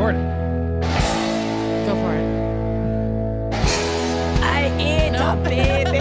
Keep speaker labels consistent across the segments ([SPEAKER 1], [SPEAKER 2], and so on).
[SPEAKER 1] recording.
[SPEAKER 2] Go for it.
[SPEAKER 3] I ate a baby.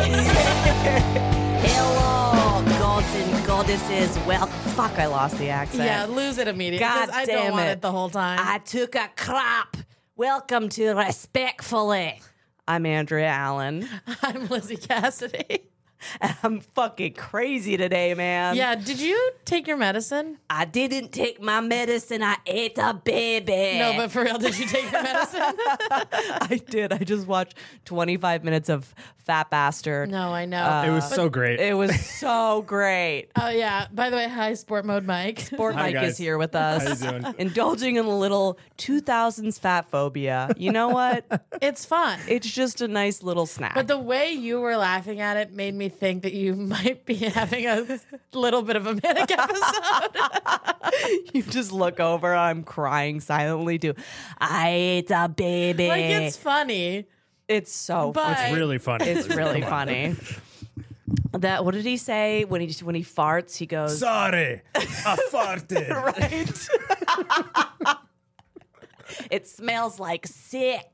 [SPEAKER 3] Hello, gods and goddesses. Well, fuck, I lost the accent.
[SPEAKER 2] Yeah, lose it immediately.
[SPEAKER 3] God
[SPEAKER 2] I
[SPEAKER 3] damn
[SPEAKER 2] don't want
[SPEAKER 3] it.
[SPEAKER 2] it the whole time.
[SPEAKER 3] I took a crap. Welcome to Respectfully. I'm Andrea Allen.
[SPEAKER 2] I'm Lizzie Cassidy.
[SPEAKER 3] And I'm fucking crazy today, man.
[SPEAKER 2] Yeah, did you take your medicine?
[SPEAKER 3] I didn't take my medicine. I ate a baby.
[SPEAKER 2] No, but for real, did you take your medicine?
[SPEAKER 3] I did. I just watched 25 minutes of Fat Bastard.
[SPEAKER 2] No, I know.
[SPEAKER 1] It was so great.
[SPEAKER 3] It was so great.
[SPEAKER 2] Oh, yeah. By the way, hi, Sport Mode Mike.
[SPEAKER 3] Sport
[SPEAKER 1] Hi,
[SPEAKER 3] Mike
[SPEAKER 1] guys.
[SPEAKER 3] is here with us.
[SPEAKER 1] How you doing?
[SPEAKER 3] Indulging in a little 2000s fat phobia. You know what?
[SPEAKER 2] It's fun.
[SPEAKER 3] It's just a nice little snack.
[SPEAKER 2] But the way you were laughing at it made me think that you might be having a little bit of a manic episode.
[SPEAKER 3] You just look over, I'm crying silently too. I ate a baby.
[SPEAKER 2] Like, it's funny.
[SPEAKER 3] It's so
[SPEAKER 2] But-
[SPEAKER 3] funny.
[SPEAKER 1] It's really funny.
[SPEAKER 3] It's really funny. That what did he say when he farts? He goes,
[SPEAKER 1] Sorry, I farted.
[SPEAKER 3] right. It smells like sick.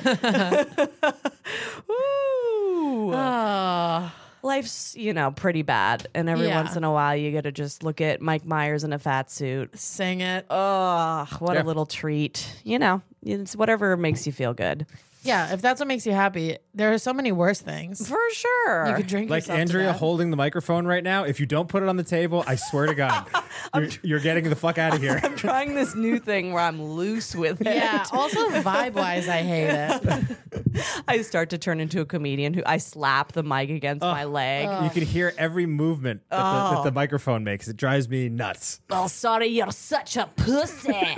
[SPEAKER 3] Ooh.
[SPEAKER 2] Oh,
[SPEAKER 3] Life's, pretty bad. And every
[SPEAKER 2] Yeah.
[SPEAKER 3] once in a while, you got to just look at Mike Myers in a fat suit.
[SPEAKER 2] sing it.
[SPEAKER 3] Oh, what
[SPEAKER 1] Yeah.
[SPEAKER 3] a little treat. It's whatever makes you feel good.
[SPEAKER 2] Yeah, if that's what makes you happy, there are so many worse things.
[SPEAKER 3] For sure.
[SPEAKER 2] You could drink
[SPEAKER 1] Like
[SPEAKER 2] yourself to
[SPEAKER 1] Andrea
[SPEAKER 2] death.
[SPEAKER 1] holding the microphone right now. If you don't put it on the table, I swear to God, you're getting the fuck out of here.
[SPEAKER 3] I'm trying this new thing where I'm loose with it.
[SPEAKER 2] Yeah. Also, vibe-wise, I hate it.
[SPEAKER 3] I start to turn into a comedian who I slap the mic against my leg.
[SPEAKER 1] You can hear every movement that the microphone makes. It drives me nuts.
[SPEAKER 3] Oh, sorry, you're such a pussy.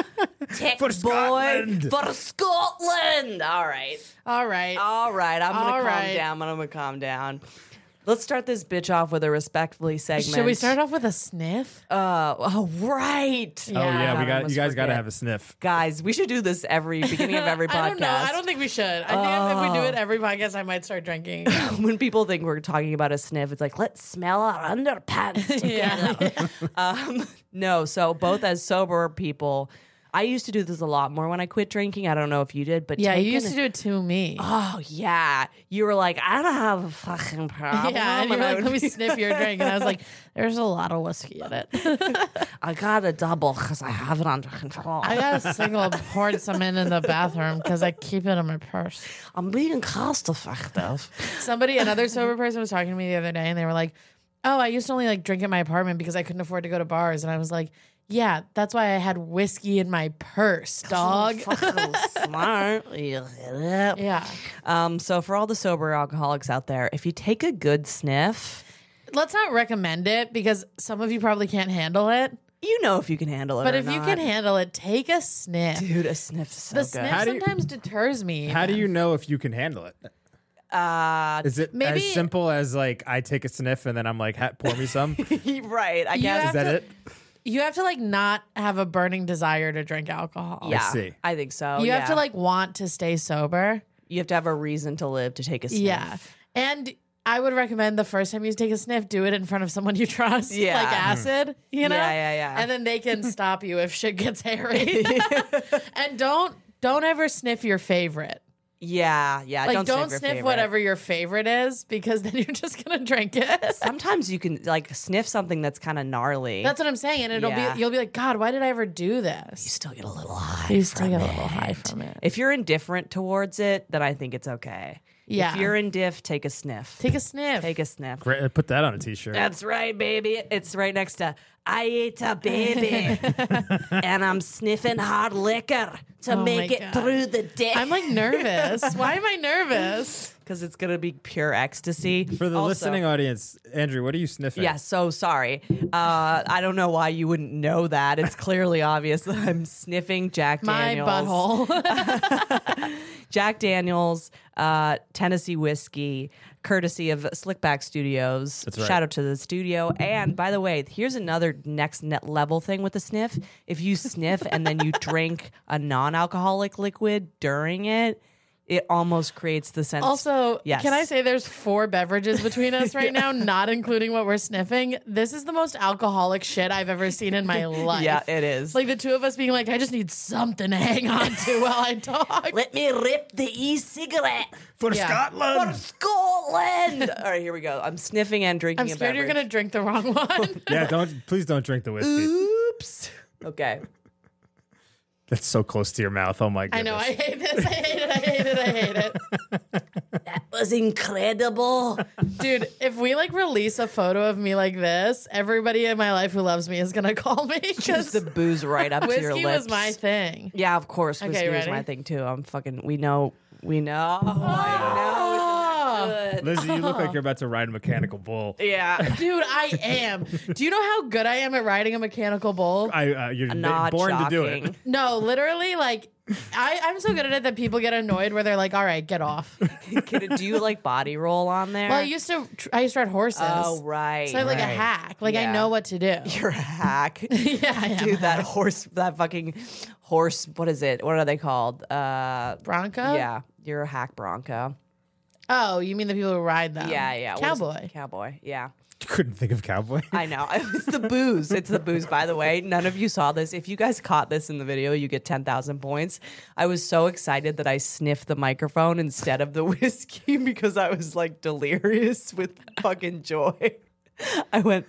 [SPEAKER 3] Tech
[SPEAKER 1] For
[SPEAKER 3] boy.
[SPEAKER 1] Scotland.
[SPEAKER 3] For Scotland. All right.
[SPEAKER 2] All right.
[SPEAKER 3] All right. I'm going
[SPEAKER 2] All
[SPEAKER 3] to calm
[SPEAKER 2] right.
[SPEAKER 3] down. I'm going to calm down. Let's start this bitch off with a respectfully segment.
[SPEAKER 2] Should we start off with a sniff?
[SPEAKER 3] Oh, right.
[SPEAKER 2] Yeah.
[SPEAKER 1] Oh yeah,
[SPEAKER 3] God, I
[SPEAKER 1] you guys
[SPEAKER 3] almost
[SPEAKER 1] got to
[SPEAKER 3] forget.
[SPEAKER 1] have a sniff.
[SPEAKER 3] Guys, we should do this every beginning of every podcast.
[SPEAKER 2] I don't know. I don't think we should. I think if we do it every podcast, I might start drinking.
[SPEAKER 3] When people think we're talking about a sniff, it's like, let's smell our underpants together.
[SPEAKER 2] Yeah.
[SPEAKER 3] No, so both as sober people, I used to do this a lot more when I quit drinking. I don't know if you did, but
[SPEAKER 2] Yeah, you
[SPEAKER 3] taking-
[SPEAKER 2] used to do it to me.
[SPEAKER 3] Oh yeah, you were like, I don't have a fucking problem.
[SPEAKER 2] Yeah, and you were
[SPEAKER 3] I
[SPEAKER 2] like,
[SPEAKER 3] would
[SPEAKER 2] let me
[SPEAKER 3] be-
[SPEAKER 2] sniff your drink. And I was like, there's a lot of whiskey in it.
[SPEAKER 3] I got a double because I have it under control.
[SPEAKER 2] I got a single, poured some in the bathroom because I keep it in my purse.
[SPEAKER 3] I'm being cost effective.
[SPEAKER 2] Another sober person was talking to me the other day and they were like, oh, I used to only drink in my apartment because I couldn't afford to go to bars. And I was like, yeah, that's why I had whiskey in my purse, dog.
[SPEAKER 3] Fucking smart.
[SPEAKER 2] Yeah.
[SPEAKER 3] So for all the sober alcoholics out there, if you take a good sniff,
[SPEAKER 2] Let's not recommend it because some of you probably can't handle it.
[SPEAKER 3] you know if you can handle it.
[SPEAKER 2] But
[SPEAKER 3] or
[SPEAKER 2] if you
[SPEAKER 3] not.
[SPEAKER 2] can handle it, take a sniff.
[SPEAKER 3] Dude, a sniff is so
[SPEAKER 2] The
[SPEAKER 3] good.
[SPEAKER 2] sniff
[SPEAKER 1] How do you-
[SPEAKER 2] sometimes deters me.
[SPEAKER 1] How do you know if you can handle it? Is it
[SPEAKER 2] maybe-
[SPEAKER 1] as simple as like I take a sniff and then I'm like, pour me some? Is
[SPEAKER 3] Right, I
[SPEAKER 2] You
[SPEAKER 3] guess.
[SPEAKER 2] have
[SPEAKER 1] that
[SPEAKER 2] to-
[SPEAKER 1] it?
[SPEAKER 2] You have to not have a burning desire to drink alcohol.
[SPEAKER 3] Yeah,
[SPEAKER 1] see.
[SPEAKER 3] I think so.
[SPEAKER 2] You have
[SPEAKER 3] yeah.
[SPEAKER 2] to want to stay sober.
[SPEAKER 3] You have to have a reason to live to take a sniff.
[SPEAKER 2] Yeah. And I would recommend the first time you take a sniff, do it in front of someone you trust.
[SPEAKER 3] Yeah.
[SPEAKER 2] Like acid, you know?
[SPEAKER 3] Yeah.
[SPEAKER 2] And then they can stop you if shit gets hairy. And don't ever sniff your favorite.
[SPEAKER 3] Yeah.
[SPEAKER 2] Like don't
[SPEAKER 3] your
[SPEAKER 2] sniff
[SPEAKER 3] favorite.
[SPEAKER 2] whatever your favorite is because then you're just gonna drink it.
[SPEAKER 3] Sometimes you can sniff something that's kind of gnarly.
[SPEAKER 2] That's what I'm saying. And
[SPEAKER 3] Yeah.
[SPEAKER 2] you'll be like, God, why did I ever do
[SPEAKER 3] you
[SPEAKER 2] this?
[SPEAKER 3] still get a little high.
[SPEAKER 2] You still
[SPEAKER 3] from
[SPEAKER 2] get a
[SPEAKER 3] it.
[SPEAKER 2] little high from it.
[SPEAKER 3] If you're indifferent towards it, then I think it's okay.
[SPEAKER 2] Yeah.
[SPEAKER 3] If you're indiff, take a sniff.
[SPEAKER 2] Take a sniff.
[SPEAKER 3] Take a sniff.
[SPEAKER 1] Great. Put that on a t-shirt.
[SPEAKER 3] That's right, baby. It's right next to I ate a baby, and I'm sniffing hard liquor to
[SPEAKER 2] Oh
[SPEAKER 3] make
[SPEAKER 2] my
[SPEAKER 3] it
[SPEAKER 2] God.
[SPEAKER 3] through the day.
[SPEAKER 2] I'm nervous. Why am I nervous?
[SPEAKER 3] Because it's gonna be pure ecstasy.
[SPEAKER 1] For the
[SPEAKER 3] Also-
[SPEAKER 1] listening audience, Andrew, what are you sniffing?
[SPEAKER 3] Yeah, so sorry. I don't know why you wouldn't know that. It's clearly obvious that I'm sniffing Jack
[SPEAKER 2] My
[SPEAKER 3] Daniels.
[SPEAKER 2] butthole.
[SPEAKER 3] Jack Daniels, Tennessee whiskey, courtesy of Slickback Studios.
[SPEAKER 1] That's right.
[SPEAKER 3] Shout out to the studio. And by the way, here's another next net level thing with the sniff. If you sniff and then you drink a non-alcoholic liquid during it, it almost creates the sense.
[SPEAKER 2] Also,
[SPEAKER 3] Yes.
[SPEAKER 2] can I say there's 4 beverages between us right now, not including what we're sniffing? This is the most alcoholic shit I've ever seen in my life.
[SPEAKER 3] Yeah, it is.
[SPEAKER 2] Like the two of us being like, I just need something to hang on to while I talk.
[SPEAKER 3] Let me rip the e-cigarette
[SPEAKER 1] For
[SPEAKER 2] Yeah.
[SPEAKER 1] Scotland.
[SPEAKER 3] Scotland. All right, here we go. I'm sniffing and drinking
[SPEAKER 2] I'm
[SPEAKER 3] a
[SPEAKER 2] scared you're
[SPEAKER 3] beverage.
[SPEAKER 2] gonna drink the wrong one.
[SPEAKER 1] Yeah, please don't drink the whiskey.
[SPEAKER 3] Oops. Okay.
[SPEAKER 1] That's so close to your mouth. Oh my
[SPEAKER 2] I
[SPEAKER 1] goodness.
[SPEAKER 2] know, I hate this. I hate it. I hate it. I hate it.
[SPEAKER 3] That was incredible.
[SPEAKER 2] Dude, if we like release a photo of me like this, everybody in my life who loves me is gonna call me
[SPEAKER 3] Just
[SPEAKER 2] because
[SPEAKER 3] the booze right up to your
[SPEAKER 2] whiskey
[SPEAKER 3] lips.
[SPEAKER 2] was my thing.
[SPEAKER 3] Yeah, of course.
[SPEAKER 2] Okay,
[SPEAKER 3] Whiskey was
[SPEAKER 2] ready?
[SPEAKER 3] my thing too. I'm fucking. We know. I know. Isn't that good?
[SPEAKER 1] Lizzie, you look like you're about to ride a mechanical bull.
[SPEAKER 3] Yeah.
[SPEAKER 2] Dude, I am. Do you know how good I am at riding a mechanical bull?
[SPEAKER 1] You're
[SPEAKER 3] Not
[SPEAKER 1] born
[SPEAKER 3] shocking.
[SPEAKER 1] to do it.
[SPEAKER 2] No, literally, like, I'm so good at it that people get annoyed where they're like, all right, get off.
[SPEAKER 3] Do you like body roll on there?
[SPEAKER 2] Well, I used to ride horses.
[SPEAKER 3] Oh, right.
[SPEAKER 2] So I'm like a
[SPEAKER 1] right.
[SPEAKER 2] hack. Like, I
[SPEAKER 3] Yeah.
[SPEAKER 2] know what to do.
[SPEAKER 3] You're a hack.
[SPEAKER 2] Yeah, I am.
[SPEAKER 3] Dude, that fucking horse, what is it? What are they called?
[SPEAKER 2] Bronco?
[SPEAKER 3] Yeah, you're a hack bronco.
[SPEAKER 2] Oh, you mean the people who ride them?
[SPEAKER 3] Yeah. What is-
[SPEAKER 2] Cowboy.
[SPEAKER 3] Cowboy, yeah.
[SPEAKER 1] Couldn't think of cowboy.
[SPEAKER 3] I know. It's the booze. It's the booze, by the way. None of you saw this. If you guys caught this in the video, you get 10,000 points. I was so excited that I sniffed the microphone instead of the whiskey because I was like delirious with fucking joy. I went,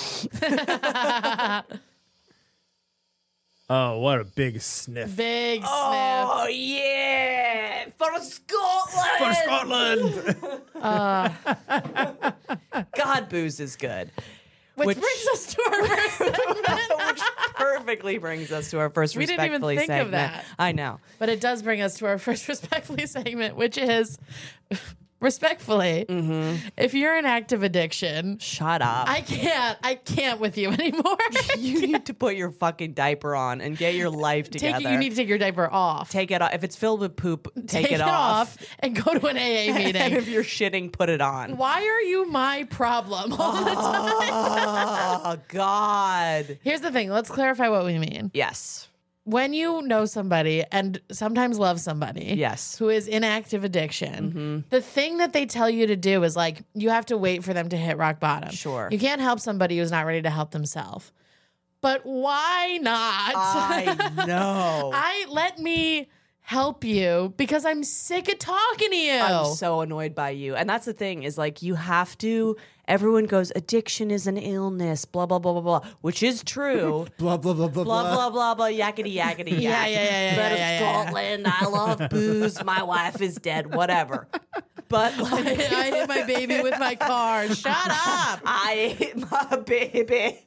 [SPEAKER 1] Oh, what a big sniff.
[SPEAKER 2] Big sniff.
[SPEAKER 3] oh, yeah, for Scotland.
[SPEAKER 1] For Scotland!
[SPEAKER 3] God, booze is good.
[SPEAKER 2] Which brings us to our first segment.
[SPEAKER 3] Which perfectly brings us to our first
[SPEAKER 2] We didn't even
[SPEAKER 3] respectfully
[SPEAKER 2] think of
[SPEAKER 3] segment.
[SPEAKER 2] that.
[SPEAKER 3] I know.
[SPEAKER 2] But it does bring us to our first respectfully segment, which is respectfully, if you're in active addiction,
[SPEAKER 3] Shut up.
[SPEAKER 2] I can't with you anymore.
[SPEAKER 3] You need to put your fucking didiper on and get your life together.
[SPEAKER 2] You need to take your diaper off.
[SPEAKER 3] Take it off. If it's filled with poop, take
[SPEAKER 2] it off and go to an AA
[SPEAKER 3] And
[SPEAKER 2] meeting.
[SPEAKER 3] if you're shitting, put it on.
[SPEAKER 2] Why are you my problem all the time?
[SPEAKER 3] Oh, God.
[SPEAKER 2] Here's the thing. Let's clarify what we mean.
[SPEAKER 3] Yes.
[SPEAKER 2] When you know somebody and sometimes love somebody
[SPEAKER 3] Yes.
[SPEAKER 2] who is in active addiction, the thing that they tell you to do is like, you have to wait for them to hit rock bottom.
[SPEAKER 3] Sure.
[SPEAKER 2] You can't help somebody who's not ready to help themselves. But why not?
[SPEAKER 3] I know.
[SPEAKER 2] Let me help you because I'm sick of talking to you.
[SPEAKER 3] I'm so annoyed by you. And that's the thing is like you have to, everyone goes, addiction is an illness, blah, blah, blah, blah, blah, which is true.
[SPEAKER 1] Blah, blah, blah, blah,
[SPEAKER 3] Blah, blah, blah, blah, yakety, yakety,
[SPEAKER 2] Yeah,
[SPEAKER 3] yak.
[SPEAKER 2] yeah.
[SPEAKER 3] But of Scotland, I love booze, my wife is dead, whatever. But like,
[SPEAKER 2] I hit my baby with my car. Shut up.
[SPEAKER 3] I hit my baby.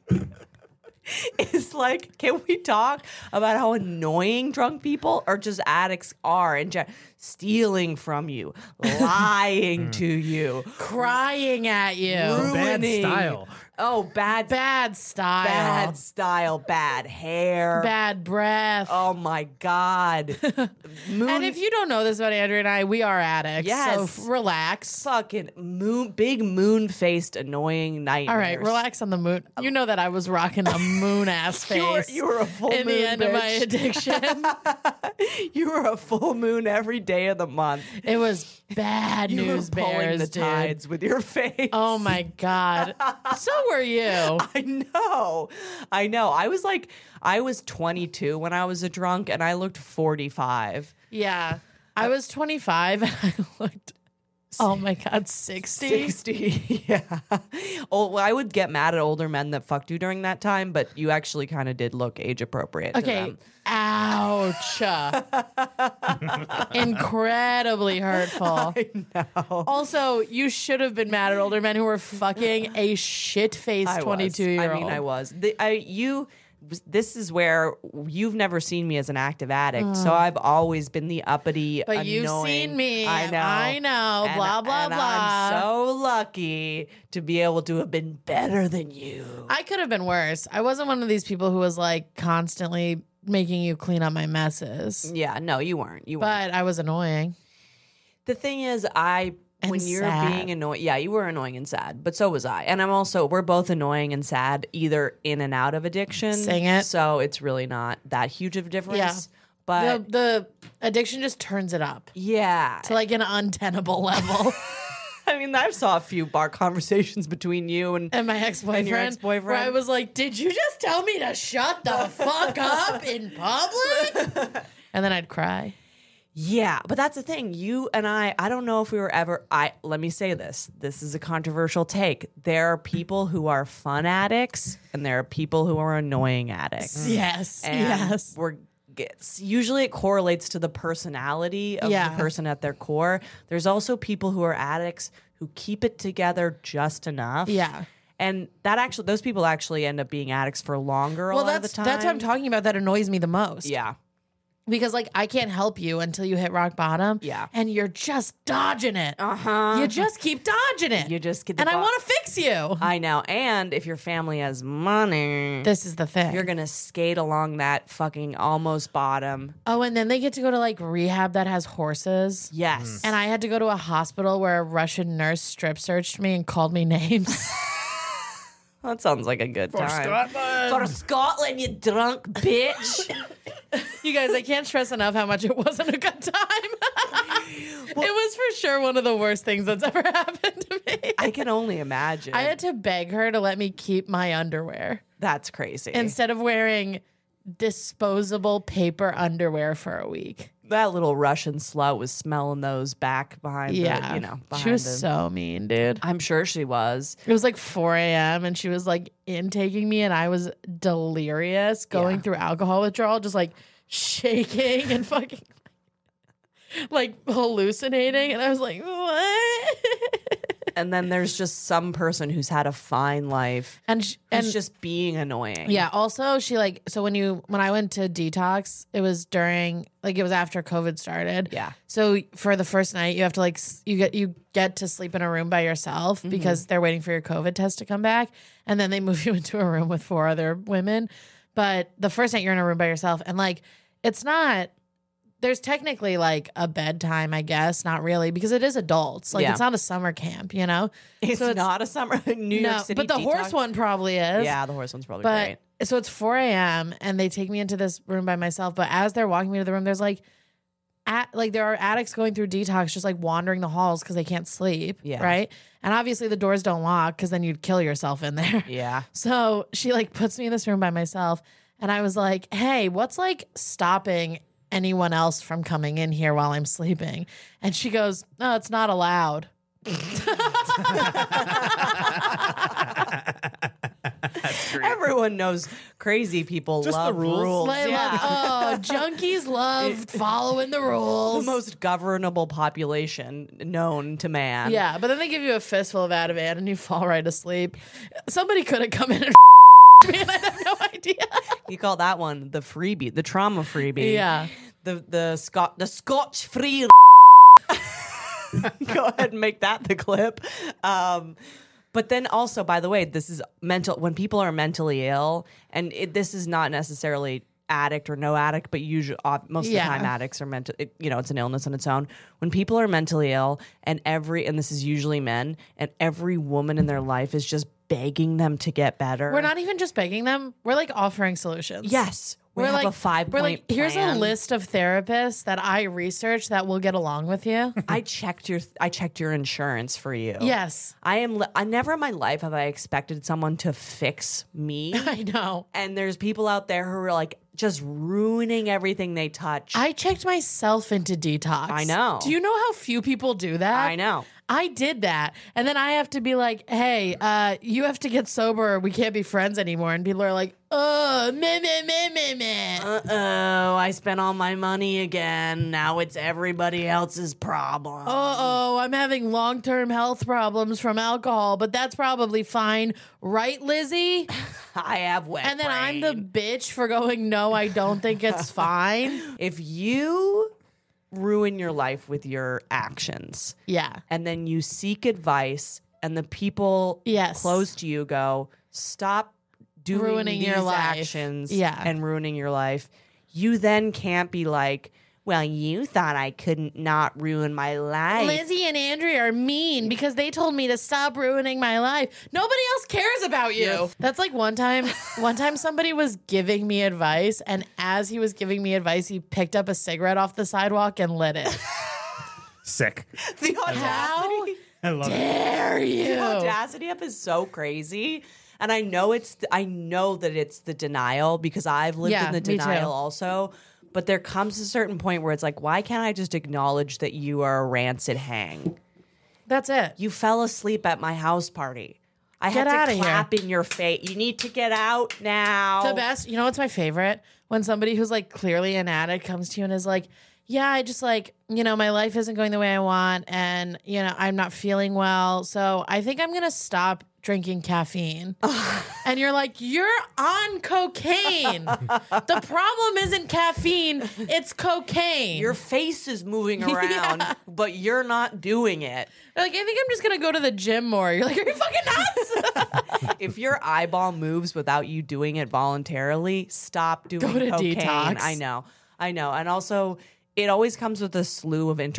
[SPEAKER 3] It's like, can we talk about how annoying drunk people or just addicts are and stealing from you, lying to you,
[SPEAKER 2] Crying at you.
[SPEAKER 1] Bad
[SPEAKER 3] ruining-
[SPEAKER 1] style.
[SPEAKER 3] Oh, bad
[SPEAKER 2] Style.
[SPEAKER 3] bad style, bad hair.
[SPEAKER 2] Bad breath.
[SPEAKER 3] Oh my God.
[SPEAKER 2] And if you don't know this about Andrew and I, we are addicts.
[SPEAKER 3] Yes.
[SPEAKER 2] So relax.
[SPEAKER 3] fucking big moon-faced annoying nightmares.
[SPEAKER 2] All right, relax on the moon. You know that I was rocking a moon ass face.
[SPEAKER 3] You were a full
[SPEAKER 2] in
[SPEAKER 3] moon,
[SPEAKER 2] the end of my
[SPEAKER 3] bitch.
[SPEAKER 2] addiction.
[SPEAKER 3] You were a full moon every day of the month.
[SPEAKER 2] It was bad
[SPEAKER 3] You
[SPEAKER 2] news
[SPEAKER 3] were pulling
[SPEAKER 2] bears,
[SPEAKER 3] the
[SPEAKER 2] dude.
[SPEAKER 3] tides with your face.
[SPEAKER 2] Oh my God. So were you.
[SPEAKER 3] I know. I was 22 when I was a drunk and I looked 45.
[SPEAKER 2] Yeah. I was 25 and I looked, oh my God, 60.
[SPEAKER 3] 60. Yeah. Oh, well, I would get mad at older men that fucked you during that time, but you actually kind of did look age appropriate to
[SPEAKER 2] Okay.
[SPEAKER 3] them.
[SPEAKER 2] Ouch. Incredibly hurtful.
[SPEAKER 3] I know.
[SPEAKER 2] Also, you should have been mad at older men who were fucking a shit-faced
[SPEAKER 3] I was.
[SPEAKER 2] 22-year-old.
[SPEAKER 3] I mean, I was. This is where you've never seen me as an active addict, so I've always been the uppity,
[SPEAKER 2] But you've
[SPEAKER 3] annoying-
[SPEAKER 2] seen me.
[SPEAKER 3] I know.
[SPEAKER 2] And- blah, blah,
[SPEAKER 3] and
[SPEAKER 2] blah.
[SPEAKER 3] I'm so lucky to be able to have been better than you.
[SPEAKER 2] I could have been worse. I wasn't one of these people who was like constantly making you clean up my messes.
[SPEAKER 3] Yeah, no, you weren't. You weren't.
[SPEAKER 2] But I was annoying.
[SPEAKER 3] The thing is,
[SPEAKER 2] And
[SPEAKER 3] when you're
[SPEAKER 2] sad.
[SPEAKER 3] being annoying, yeah, you were annoying and sad, but so was I. And we're both annoying and sad, either in and out of addiction.
[SPEAKER 2] Sing it.
[SPEAKER 3] So it's really not that huge of a difference.
[SPEAKER 2] Yeah.
[SPEAKER 3] But
[SPEAKER 2] The addiction just turns it up
[SPEAKER 3] yeah.
[SPEAKER 2] to like an untenable level.
[SPEAKER 3] I mean, I saw a few bar conversations between you and
[SPEAKER 2] And my ex-boyfriend,
[SPEAKER 3] your ex-boyfriend?
[SPEAKER 2] where I was like, did you just tell me to shut the fuck up in public? And then I'd cry.
[SPEAKER 3] yeah, but that's the thing. You and I don't know if we were ever let me say this. This is a controversial take. There are people who are fun addicts and there are people who are annoying addicts.
[SPEAKER 2] Yes.
[SPEAKER 3] And
[SPEAKER 2] yes.
[SPEAKER 3] usually it correlates to the personality of
[SPEAKER 2] Yeah.
[SPEAKER 3] the person at their core. There's also people who are addicts who keep it together just enough.
[SPEAKER 2] Yeah.
[SPEAKER 3] And those people actually end up being addicts for longer a lot of the time.
[SPEAKER 2] that's what I'm talking about that annoys me the most.
[SPEAKER 3] Yeah.
[SPEAKER 2] Because like I can't help you until you hit rock bottom.
[SPEAKER 3] Yeah.
[SPEAKER 2] And you're just dodging it.
[SPEAKER 3] Uh-huh.
[SPEAKER 2] You just keep dodging it.
[SPEAKER 3] You just get the
[SPEAKER 2] And I
[SPEAKER 3] bo-
[SPEAKER 2] want to fix you.
[SPEAKER 3] I know. And if your family has money,
[SPEAKER 2] This is the thing.
[SPEAKER 3] you're going to skate along that fucking almost bottom.
[SPEAKER 2] Oh, and then they get to go to like rehab that has horses.
[SPEAKER 3] Yes.
[SPEAKER 2] And I had to go to a hospital where a Russian nurse strip searched me and called me names.
[SPEAKER 3] That sounds like a good time.
[SPEAKER 1] Scotland.
[SPEAKER 3] For Scotland, you drunk bitch.
[SPEAKER 2] You guys, I can't stress enough how much it wasn't a good time. It was for sure one of the worst things that's ever happened to me.
[SPEAKER 3] I can only imagine.
[SPEAKER 2] I had to beg her to let me keep my underwear
[SPEAKER 3] That's crazy.
[SPEAKER 2] instead of wearing disposable paper underwear for a week.
[SPEAKER 3] That little Russian slut was smelling those back behind
[SPEAKER 2] Yeah.
[SPEAKER 3] the, behind
[SPEAKER 2] She was
[SPEAKER 3] the-
[SPEAKER 2] so mean, dude.
[SPEAKER 3] I'm sure she was.
[SPEAKER 2] It was like 4 a.m. and she was like intaking me and I was delirious going
[SPEAKER 3] Yeah.
[SPEAKER 2] through alcohol withdrawal, just like shaking and fucking like hallucinating. And I was like, what?
[SPEAKER 3] And then there's just some person who's had a fine life
[SPEAKER 2] and
[SPEAKER 3] who's just being annoying.
[SPEAKER 2] yeah, also she like, so when I went to detox, it was after COVID started.
[SPEAKER 3] Yeah.
[SPEAKER 2] So for the first night, you have to like, you get to sleep in a room by yourself because they're waiting for your COVID test to come back. And then they move you into a room with 4 other women. But the first night you're in a room by yourself and like, there's technically like a bedtime, I guess, not really, because it is adults. Like
[SPEAKER 3] Yeah.
[SPEAKER 2] it's not a summer camp, you know?
[SPEAKER 3] It's
[SPEAKER 2] So
[SPEAKER 3] not a summer New
[SPEAKER 2] no,
[SPEAKER 3] York City
[SPEAKER 2] but the
[SPEAKER 3] detox.
[SPEAKER 2] horse one probably is.
[SPEAKER 3] Yeah, the horse one's probably
[SPEAKER 2] But
[SPEAKER 3] great.
[SPEAKER 2] so it's 4 a.m. and they take me into this room by myself. But as they're walking me to the room, there's like, there are addicts going through detox, just like wandering the halls because they can't sleep.
[SPEAKER 3] Yeah.
[SPEAKER 2] Right. And obviously the doors don't lock because then you'd kill yourself in there.
[SPEAKER 3] Yeah.
[SPEAKER 2] So she like puts me in this room by myself. And I was like, hey, what's like stopping anyone else from coming in here while I'm sleeping? And she goes, no, it's not allowed.
[SPEAKER 3] Everyone knows crazy people
[SPEAKER 1] Just the
[SPEAKER 3] love
[SPEAKER 1] rules.
[SPEAKER 2] Like, junkies love following the
[SPEAKER 3] The
[SPEAKER 2] rules.
[SPEAKER 3] most governable population known to man.
[SPEAKER 2] Yeah, but then they give you a fistful of Ativan and you fall right asleep. Somebody could have come in and me and I have no idea.
[SPEAKER 3] You call that one the freebie, the trauma freebie.
[SPEAKER 2] Yeah.
[SPEAKER 3] The Scotch free. Go ahead and make that the clip. But then also, by the way, this is mental. When people are mentally ill, and this is not necessarily addict or no addict, but usually most of the
[SPEAKER 2] Yeah.
[SPEAKER 3] time addicts are mental. It's an illness on its own. When people are mentally ill, and this is usually men, and every woman in their life is just begging them to get better.
[SPEAKER 2] We're not even just begging them. We're like offering solutions.
[SPEAKER 3] Yes. We
[SPEAKER 2] We're
[SPEAKER 3] have
[SPEAKER 2] like
[SPEAKER 3] a 5-point
[SPEAKER 2] We're like, here's a
[SPEAKER 3] plan.
[SPEAKER 2] list of therapists that I researched that will get along with you.
[SPEAKER 3] I checked your insurance for you.
[SPEAKER 2] Yes.
[SPEAKER 3] I never in my life have I expected someone to fix me.
[SPEAKER 2] I know.
[SPEAKER 3] And there's people out there who are like just ruining everything they touch.
[SPEAKER 2] I checked myself into detox.
[SPEAKER 3] I know.
[SPEAKER 2] Do you know how few people do that?
[SPEAKER 3] I know.
[SPEAKER 2] I did that. And then I have to be like, hey, you have to get sober or we can't be friends anymore. And people are like, oh, meh, meh, meh, meh, meh.
[SPEAKER 3] Uh-oh, I spent all my money again. Now it's everybody else's problem.
[SPEAKER 2] Uh-oh, I'm having long-term health problems from alcohol, but that's probably fine. Right, Lizzie?
[SPEAKER 3] I have wet
[SPEAKER 2] And then I'm the
[SPEAKER 3] brain.
[SPEAKER 2] bitch for going, no, I don't think it's fine.
[SPEAKER 3] If you ruin your life with your actions,
[SPEAKER 2] Yeah.
[SPEAKER 3] and then you seek advice, and the people
[SPEAKER 2] Yes.
[SPEAKER 3] close to you go, stop doing
[SPEAKER 2] Ruining
[SPEAKER 3] these
[SPEAKER 2] your life.
[SPEAKER 3] actions
[SPEAKER 2] Yeah.
[SPEAKER 3] and ruining your life, you then can't be like, well, you thought I couldn't not ruin my life.
[SPEAKER 2] Lizzie and Andrea are mean because they told me to stop ruining my life. Nobody else cares about you. That's like one time somebody was giving me advice, and as he was giving me advice, he picked up a cigarette off the sidewalk and lit it.
[SPEAKER 1] Sick.
[SPEAKER 3] The audacity.
[SPEAKER 2] How
[SPEAKER 1] I love it.
[SPEAKER 2] dare you?
[SPEAKER 3] The audacity up is so crazy. And I know that it's the denial because I've lived in the
[SPEAKER 2] me
[SPEAKER 3] denial
[SPEAKER 2] too.
[SPEAKER 3] also. But there comes a certain point where it's like, why can't I just acknowledge that you are a rancid hang?
[SPEAKER 2] That's it.
[SPEAKER 3] You fell asleep at my house party. I
[SPEAKER 2] Get
[SPEAKER 3] had
[SPEAKER 2] outta
[SPEAKER 3] to
[SPEAKER 2] here.
[SPEAKER 3] clap in your face. You need to get out now.
[SPEAKER 2] The best, you know what's my favorite? When somebody who's like clearly an addict comes to you and is like, yeah, I just like, my life isn't going the way I want and, I'm not feeling well. So I think I'm going to stop drinking caffeine. And you're like, you're on cocaine. The problem isn't caffeine, it's cocaine.
[SPEAKER 3] Your face is moving around, but you're not doing it.
[SPEAKER 2] They're like, I think I'm just going to go to the gym more. You're like, are you fucking nuts?
[SPEAKER 3] If your eyeball moves without you doing it voluntarily, stop doing
[SPEAKER 2] Go to
[SPEAKER 3] cocaine.
[SPEAKER 2] detox.
[SPEAKER 3] I know. And also, it always comes with a slew of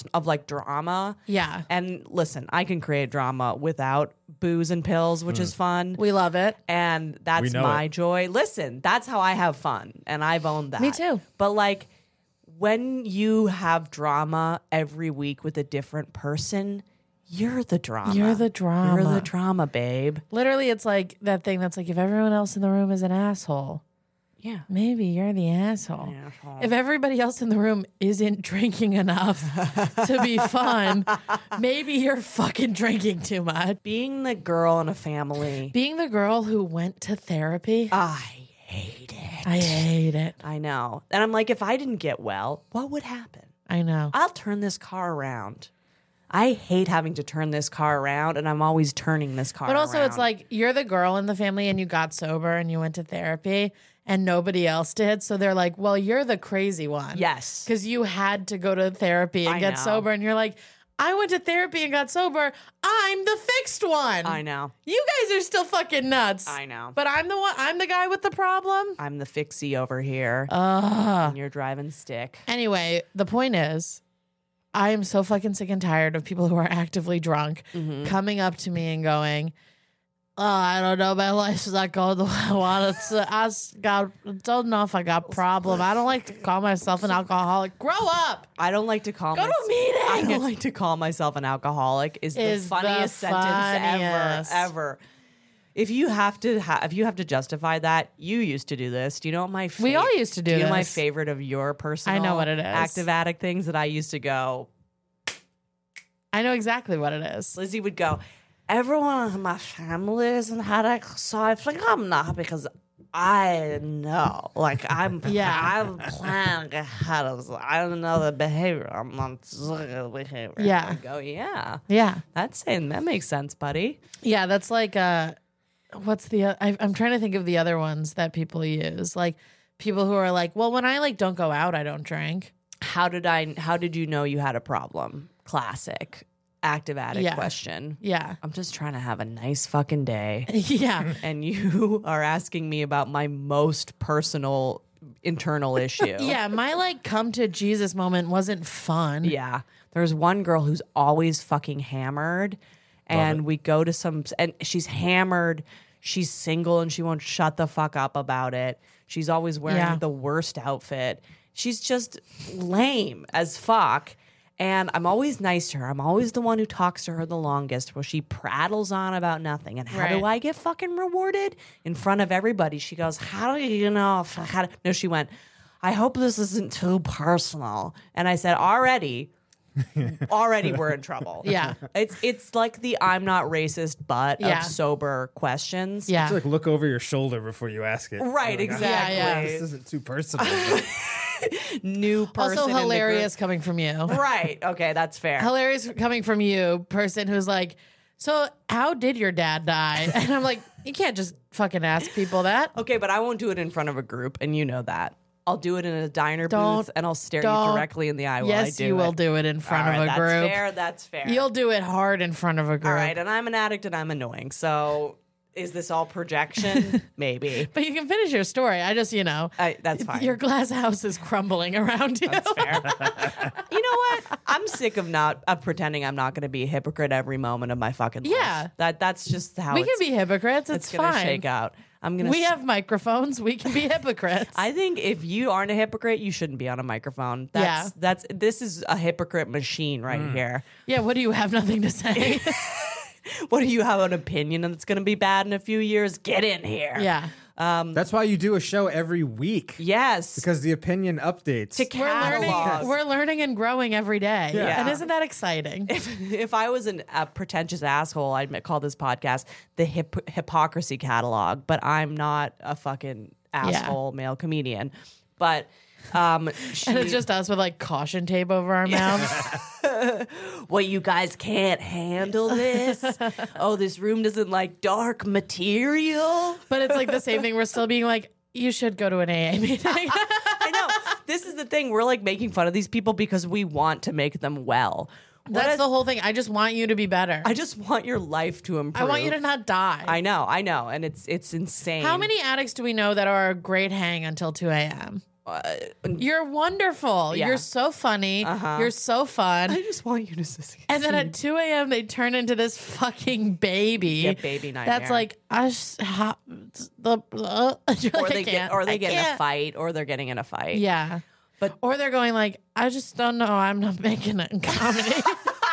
[SPEAKER 3] drama.
[SPEAKER 2] Yeah.
[SPEAKER 3] And listen, I can create drama without booze and pills, which is fun.
[SPEAKER 2] We love it.
[SPEAKER 3] And
[SPEAKER 1] We
[SPEAKER 3] that's
[SPEAKER 1] know
[SPEAKER 3] my
[SPEAKER 1] it.
[SPEAKER 3] joy. Listen, that's how I have fun. And I've owned that.
[SPEAKER 2] Me too.
[SPEAKER 3] But like when you have drama every week with a different person, you're the drama.
[SPEAKER 2] You're the drama.
[SPEAKER 3] You're the drama, babe.
[SPEAKER 2] Literally, it's like that thing that's like, if everyone else in the room is an asshole,
[SPEAKER 3] Yeah.
[SPEAKER 2] maybe you're the asshole.
[SPEAKER 3] Asshole.
[SPEAKER 2] If everybody else in the room isn't drinking enough to be fun, maybe you're fucking drinking too much.
[SPEAKER 3] Being the girl in a family,
[SPEAKER 2] Being the girl who went to therapy,
[SPEAKER 3] I hate it.
[SPEAKER 2] I hate it.
[SPEAKER 3] I know. And I'm like, if I didn't get well, what would happen?
[SPEAKER 2] I know.
[SPEAKER 3] I'll turn this car around. I hate having to turn this car around, and I'm always turning this car
[SPEAKER 2] But also,
[SPEAKER 3] around.
[SPEAKER 2] it's like you're the girl in the family and you got sober and you went to therapy and nobody else did. So they're like, well, you're the crazy one.
[SPEAKER 3] Yes.
[SPEAKER 2] Because you had to go to therapy and
[SPEAKER 3] I
[SPEAKER 2] get
[SPEAKER 3] know.
[SPEAKER 2] sober. And you're like, I went to therapy and got sober. I'm the fixed one.
[SPEAKER 3] I know.
[SPEAKER 2] You guys are still fucking nuts.
[SPEAKER 3] I know.
[SPEAKER 2] But I'm the one. I'm the guy with the problem.
[SPEAKER 3] I'm the fixie over here, and you're driving stick.
[SPEAKER 2] Anyway, the point is, I am so fucking sick and tired of people who are actively drunk coming up to me and going, "Oh, I don't know, my life's not going the way I want it. I don't know if I got problem. I don't like to call myself an alcoholic. Grow up.
[SPEAKER 3] I don't like to call
[SPEAKER 2] Go to a meeting.
[SPEAKER 3] I don't like to call myself an alcoholic. Is the
[SPEAKER 2] Is the
[SPEAKER 3] funniest sentence
[SPEAKER 2] funniest.
[SPEAKER 3] ever. If you have to justify that, you used to do this. Do you know what my
[SPEAKER 2] We all used to do
[SPEAKER 3] you know my
[SPEAKER 2] this.
[SPEAKER 3] favorite of your personal
[SPEAKER 2] I know what it is.
[SPEAKER 3] active addict things that I used to go?
[SPEAKER 2] I know exactly what it is.
[SPEAKER 3] Lizzie would go, everyone in my family is an addict, so I think I'm not because I know. Like I'm planning ahead of I don't know the behavior. I'm not the behavior.
[SPEAKER 2] Yeah.
[SPEAKER 3] I go, yeah.
[SPEAKER 2] Yeah.
[SPEAKER 3] That makes sense, buddy.
[SPEAKER 2] Yeah, that's like what's the I'm trying to think of the other ones that people use. Like people who are like, well, when I like don't go out, I don't drink.
[SPEAKER 3] How did you know you had a problem? Classic active addict
[SPEAKER 2] Yeah.
[SPEAKER 3] question.
[SPEAKER 2] Yeah.
[SPEAKER 3] I'm just trying to have a nice fucking day.
[SPEAKER 2] Yeah.
[SPEAKER 3] And you are asking me about my most personal internal issue.
[SPEAKER 2] Yeah, my like come to Jesus moment wasn't fun.
[SPEAKER 3] Yeah. There's one girl who's always fucking hammered, and we go to and she's hammered. She's single and she won't shut the fuck up about it. She's always wearing the worst outfit. She's just lame as fuck. And I'm always nice to her. I'm always the one who talks to her the longest, where she prattles on about nothing. And how do
[SPEAKER 2] Right.
[SPEAKER 3] I get fucking rewarded? In front of everybody. She goes, how do you know if I had... No, she went, I hope this isn't too personal. And I said, already we're in trouble.
[SPEAKER 2] Yeah.
[SPEAKER 3] It's like the I'm not racist but
[SPEAKER 2] Yeah.
[SPEAKER 3] of sober questions.
[SPEAKER 2] Yeah.
[SPEAKER 1] To like look over your shoulder before you ask it.
[SPEAKER 3] Right,
[SPEAKER 1] You're like,
[SPEAKER 3] exactly.
[SPEAKER 2] Yeah,
[SPEAKER 1] This isn't too personal.
[SPEAKER 3] New person.
[SPEAKER 2] Also
[SPEAKER 3] in the group.
[SPEAKER 2] hilarious coming from you.
[SPEAKER 3] Right. Okay, that's fair.
[SPEAKER 2] Hilarious coming from you, person who's like, so how did your dad die? And I'm like, you can't just fucking ask people that.
[SPEAKER 3] Okay, but I won't do it in front of a group, and you know that. I'll do it in a diner
[SPEAKER 2] Don't-
[SPEAKER 3] booth, and I'll stare you
[SPEAKER 2] don't.
[SPEAKER 3] directly in the eye while I
[SPEAKER 2] Yes,
[SPEAKER 3] do
[SPEAKER 2] you
[SPEAKER 3] it.
[SPEAKER 2] will do it in front
[SPEAKER 3] All
[SPEAKER 2] of
[SPEAKER 3] right,
[SPEAKER 2] a group.
[SPEAKER 3] That's fair.
[SPEAKER 2] You'll do it hard in front of a group.
[SPEAKER 3] All right, and I'm an addict and I'm annoying, so Is this all projection? Maybe.
[SPEAKER 2] But you can finish your story. I just,
[SPEAKER 3] That's fine.
[SPEAKER 2] Your glass house is crumbling around you.
[SPEAKER 3] That's fair. You know what? I'm sick of pretending I'm not going to be a hypocrite every moment of my fucking life.
[SPEAKER 2] Yeah.
[SPEAKER 3] That's just how
[SPEAKER 2] We can be hypocrites. It's
[SPEAKER 3] going to
[SPEAKER 2] fine.
[SPEAKER 3] shake out.
[SPEAKER 2] We have microphones. We can be hypocrites.
[SPEAKER 3] I think if you aren't a hypocrite, you shouldn't be on a microphone. This is a hypocrite machine right here.
[SPEAKER 2] Yeah, what do you have nothing to say?
[SPEAKER 3] What do you have an opinion that's going to be bad in a few years? Get in here.
[SPEAKER 2] Yeah.
[SPEAKER 1] That's why you do a show every week.
[SPEAKER 3] Yes.
[SPEAKER 1] Because the opinion updates.
[SPEAKER 2] We're learning and growing every day.
[SPEAKER 1] Yeah.
[SPEAKER 2] And isn't that exciting?
[SPEAKER 3] If I was a pretentious asshole, I'd call this podcast the hypocrisy catalog, but I'm not a fucking asshole male comedian. But
[SPEAKER 2] and it's just us with like caution tape over our mouths.
[SPEAKER 3] Well, you guys can't handle this. Oh, this room doesn't like dark material.
[SPEAKER 2] But it's like the same thing. We're still being like, you should go to an AA meeting.
[SPEAKER 3] I know. This is the thing. We're like making fun of these people because we want to make them well.
[SPEAKER 2] That's the whole thing. I just want you to be better.
[SPEAKER 3] I just want your life to improve.
[SPEAKER 2] I want you to not die.
[SPEAKER 3] I know. And it's insane.
[SPEAKER 2] How many addicts do we know that are a great hang until 2 a.m.? You're wonderful.
[SPEAKER 3] Yeah.
[SPEAKER 2] You're so funny. You're so fun.
[SPEAKER 3] I just want you to
[SPEAKER 2] And then at 2 a.m. they turn into this fucking baby.
[SPEAKER 3] Yeah, baby nightmare.
[SPEAKER 2] That's like
[SPEAKER 3] or they get in a fight, or they're getting in a fight.
[SPEAKER 2] Yeah. Or they're going like, I just don't know. I'm not making it in comedy.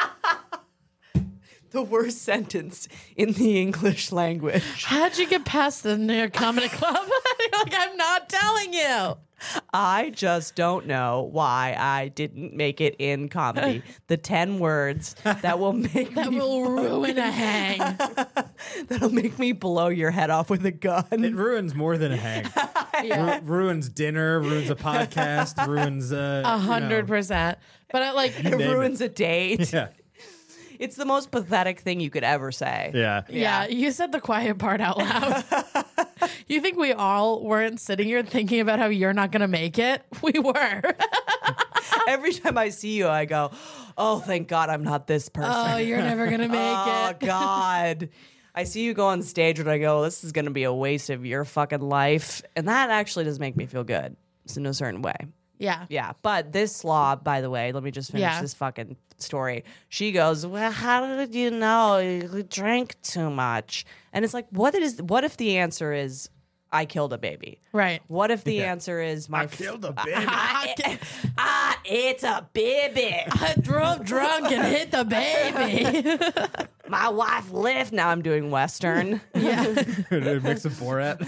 [SPEAKER 3] The worst sentence in the English language.
[SPEAKER 2] How'd you get past the New York Comedy Club? You're like, I'm not telling you.
[SPEAKER 3] I just don't know why I didn't make it in comedy. The 10 words that will make
[SPEAKER 2] will ruin a hang.
[SPEAKER 3] That'll make me blow your head off with a gun.
[SPEAKER 1] It ruins more than a hang. Ruins dinner, ruins a podcast, ruins
[SPEAKER 2] 100%. But
[SPEAKER 3] it ruins a date.
[SPEAKER 1] Yeah.
[SPEAKER 3] It's the most pathetic thing you could ever say.
[SPEAKER 1] Yeah.
[SPEAKER 2] You said the quiet part out loud. You think we all weren't sitting here thinking about how you're not going to make it? We were.
[SPEAKER 3] Every time I see you, I go, oh, thank God I'm not this person.
[SPEAKER 2] Oh, you're never going to make
[SPEAKER 3] Oh,
[SPEAKER 2] it.
[SPEAKER 3] God. I see you go on stage and I go, this is going to be a waste of your fucking life. And that actually does make me feel good. It's in a certain way.
[SPEAKER 2] Yeah.
[SPEAKER 3] Yeah. But this slob, by the way, let me just finish this fucking story. She goes, well, how did you know you drank too much? And it's like, what if the answer is I killed a baby?
[SPEAKER 2] Right.
[SPEAKER 3] What if the answer is
[SPEAKER 1] I killed a baby.
[SPEAKER 3] It's a baby.
[SPEAKER 2] I drove drunk and hit the baby.
[SPEAKER 3] My wife left. Now I'm doing Western.
[SPEAKER 2] Yeah.
[SPEAKER 1] Mix of Borat.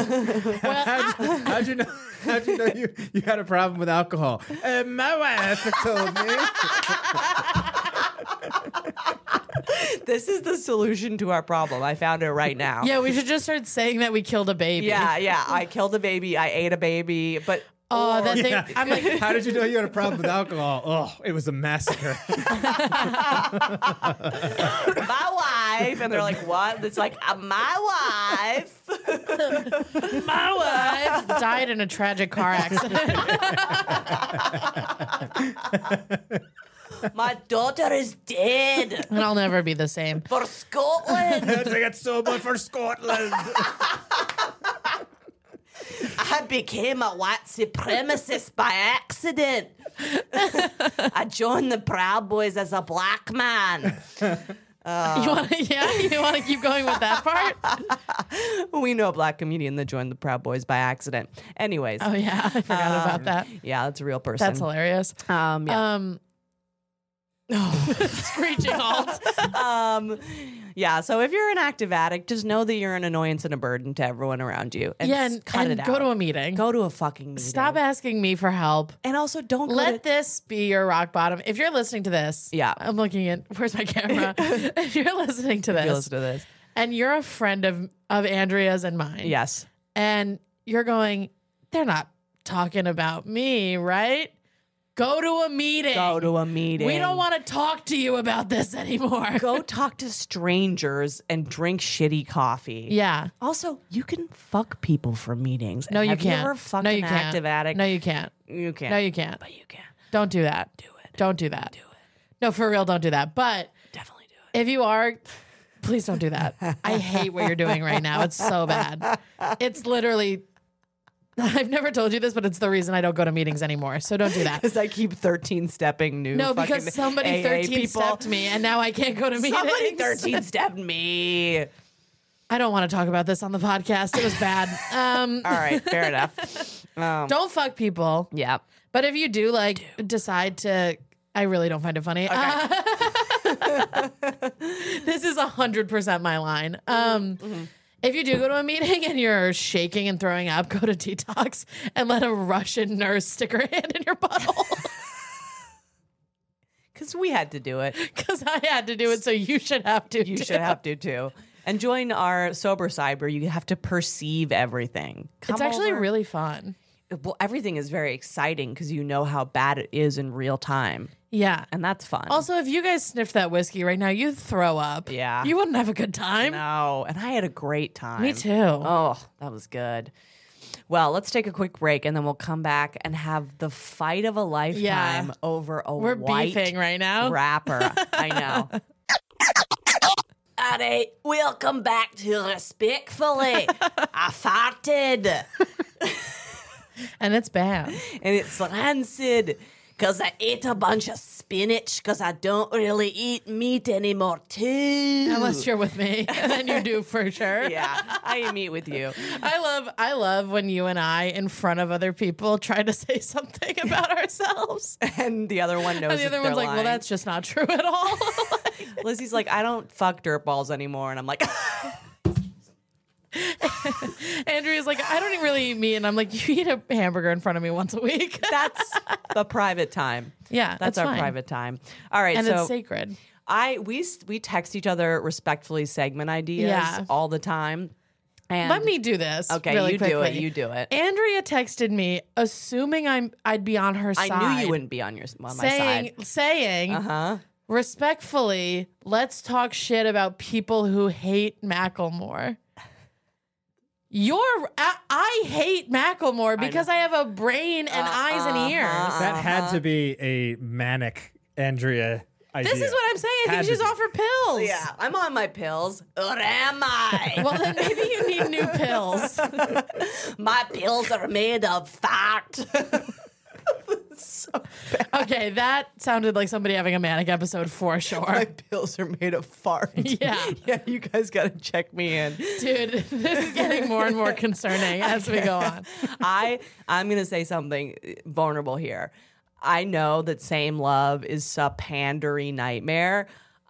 [SPEAKER 1] How'd you know you had a problem with alcohol? My wife told me.
[SPEAKER 3] This is the solution to our problem. I found it right now.
[SPEAKER 2] Yeah, we should just start saying that we killed a baby.
[SPEAKER 3] Yeah. I killed a baby. I ate a baby. But
[SPEAKER 2] Oh, that thing.
[SPEAKER 1] Yeah.
[SPEAKER 2] I'm like,
[SPEAKER 1] How did you know you had a problem with alcohol? Oh, it was a massacre.
[SPEAKER 3] my wife. And they're like, what? It's like, my wife.
[SPEAKER 2] my wife died in a tragic car accident.
[SPEAKER 3] My daughter is dead.
[SPEAKER 2] And I'll never be the same.
[SPEAKER 3] For Scotland.
[SPEAKER 1] I get sober for Scotland.
[SPEAKER 3] I became a white supremacist by accident. I joined the Proud Boys as a black man.
[SPEAKER 2] You want to keep going with that part?
[SPEAKER 3] We know a black comedian that joined the Proud Boys by accident. Anyways.
[SPEAKER 2] Oh yeah, I forgot about that.
[SPEAKER 3] Yeah, that's a real person.
[SPEAKER 2] That's hilarious.
[SPEAKER 3] Yeah.
[SPEAKER 2] Screeching halt.
[SPEAKER 3] Yeah, so if you're an active addict, just know that you're an annoyance and a burden to everyone around you. And cut it out.
[SPEAKER 2] Go to a meeting.
[SPEAKER 3] Go to a fucking meeting.
[SPEAKER 2] Stop asking me for help.
[SPEAKER 3] And also don't
[SPEAKER 2] let this be your rock bottom. If you're listening to this, I'm looking at where's my camera. If you're listening to this, and you're a friend of Andrea's and mine,
[SPEAKER 3] yes,
[SPEAKER 2] and you're going, they're not talking about me, right? Go to a meeting.
[SPEAKER 3] Go to a meeting.
[SPEAKER 2] We don't want to talk to you about this anymore.
[SPEAKER 3] Go talk to strangers and drink shitty coffee.
[SPEAKER 2] Yeah.
[SPEAKER 3] Also, you can fuck people for meetings.
[SPEAKER 2] No, you can't.
[SPEAKER 3] Have you ever fucked an active addict?
[SPEAKER 2] No, you can't.
[SPEAKER 3] You can't.
[SPEAKER 2] No, you can't.
[SPEAKER 3] But you can.
[SPEAKER 2] Don't do that.
[SPEAKER 3] Do it.
[SPEAKER 2] Don't do that.
[SPEAKER 3] Do it.
[SPEAKER 2] No, for real, don't do that. But
[SPEAKER 3] definitely do it.
[SPEAKER 2] if you are, Please don't do that. I hate what you're doing right now. It's so bad. It's literally, I've never told you this, but it's the reason I don't go to meetings anymore. So don't do that.
[SPEAKER 3] Because I keep 13-stepping new.
[SPEAKER 2] No,
[SPEAKER 3] fucking
[SPEAKER 2] because somebody
[SPEAKER 3] AA
[SPEAKER 2] 13 stepped me and now I can't go to meetings.
[SPEAKER 3] Somebody 13-stepped me.
[SPEAKER 2] I don't want to talk about this on the podcast. It was bad.
[SPEAKER 3] All right, fair enough.
[SPEAKER 2] Don't fuck people.
[SPEAKER 3] Yeah.
[SPEAKER 2] But if you do decide to, I really don't find it funny.
[SPEAKER 3] Okay.
[SPEAKER 2] This is 100% my line. If you do go to a meeting and you're shaking and throwing up, go to detox and let a Russian nurse stick her hand in your butthole.
[SPEAKER 3] Because we had to do it.
[SPEAKER 2] Because I had to do it, so you should have to.
[SPEAKER 3] You should have to too. And join our sober side where you have to perceive everything.
[SPEAKER 2] It's actually really fun.
[SPEAKER 3] Well, everything is very exciting because you know how bad it is in real time.
[SPEAKER 2] Yeah.
[SPEAKER 3] And that's fun.
[SPEAKER 2] Also, if you guys sniffed that whiskey right now, you'd throw up.
[SPEAKER 3] Yeah.
[SPEAKER 2] You wouldn't have a good time.
[SPEAKER 3] No. And I had a great time.
[SPEAKER 2] Me too.
[SPEAKER 3] Oh, that was good. Well, let's take a quick break and then we'll come back and have the fight of a lifetime
[SPEAKER 2] Yeah.
[SPEAKER 3] over a
[SPEAKER 2] We're
[SPEAKER 3] white
[SPEAKER 2] beefing right now.
[SPEAKER 3] rapper. I know. Alright, welcome back to Respectfully. I farted.
[SPEAKER 2] And it's bad.
[SPEAKER 3] And it's rancid because I ate a bunch of spinach because I don't really eat meat anymore too.
[SPEAKER 2] Unless you're with me. And then you do for sure.
[SPEAKER 3] Yeah, I eat with you.
[SPEAKER 2] I love when you and I, in front of other people, try to say something about ourselves.
[SPEAKER 3] And the other one knows
[SPEAKER 2] And the other
[SPEAKER 3] that
[SPEAKER 2] one's
[SPEAKER 3] they're
[SPEAKER 2] like, well,
[SPEAKER 3] lying.
[SPEAKER 2] that's just not true at all.
[SPEAKER 3] Lizzie's like, I don't fuck dirt balls anymore. And I'm like,
[SPEAKER 2] Andrea's like, I don't really eat meat. And I'm like, you eat a hamburger in front of me once a week.
[SPEAKER 3] that's the private time.
[SPEAKER 2] Yeah,
[SPEAKER 3] That's
[SPEAKER 2] that's
[SPEAKER 3] our
[SPEAKER 2] fine.
[SPEAKER 3] private time. All right,
[SPEAKER 2] And
[SPEAKER 3] so
[SPEAKER 2] it's sacred.
[SPEAKER 3] we text each other respectfully segment ideas
[SPEAKER 2] Yeah.
[SPEAKER 3] all the time. And
[SPEAKER 2] Let me do this.
[SPEAKER 3] Okay,
[SPEAKER 2] really
[SPEAKER 3] you do it.
[SPEAKER 2] quickly.
[SPEAKER 3] You do it.
[SPEAKER 2] Andrea texted me, assuming I'd be on her side.
[SPEAKER 3] I knew you wouldn't be on my side.
[SPEAKER 2] Saying, respectfully, let's talk shit about people who hate Macklemore. I hate Macklemore because I have a brain and eyes and ears.
[SPEAKER 1] That had to be a manic Andrea idea.
[SPEAKER 2] This is what I'm saying. I
[SPEAKER 1] Had
[SPEAKER 2] think
[SPEAKER 1] to
[SPEAKER 2] she's
[SPEAKER 1] be.
[SPEAKER 2] off her pills.
[SPEAKER 3] Yeah, I'm on my pills. Or am I?
[SPEAKER 2] Well, then maybe you need new pills.
[SPEAKER 3] My pills are made of fat.
[SPEAKER 2] Okay, that sounded like somebody having a manic episode for sure.
[SPEAKER 3] My pills are made of fart.
[SPEAKER 2] Yeah.
[SPEAKER 3] Yeah, you guys got to check me in.
[SPEAKER 2] Dude, this is getting more and more concerning as we go on.
[SPEAKER 3] I'm going to say something vulnerable here. I know that Same Love is a pandery nightmare.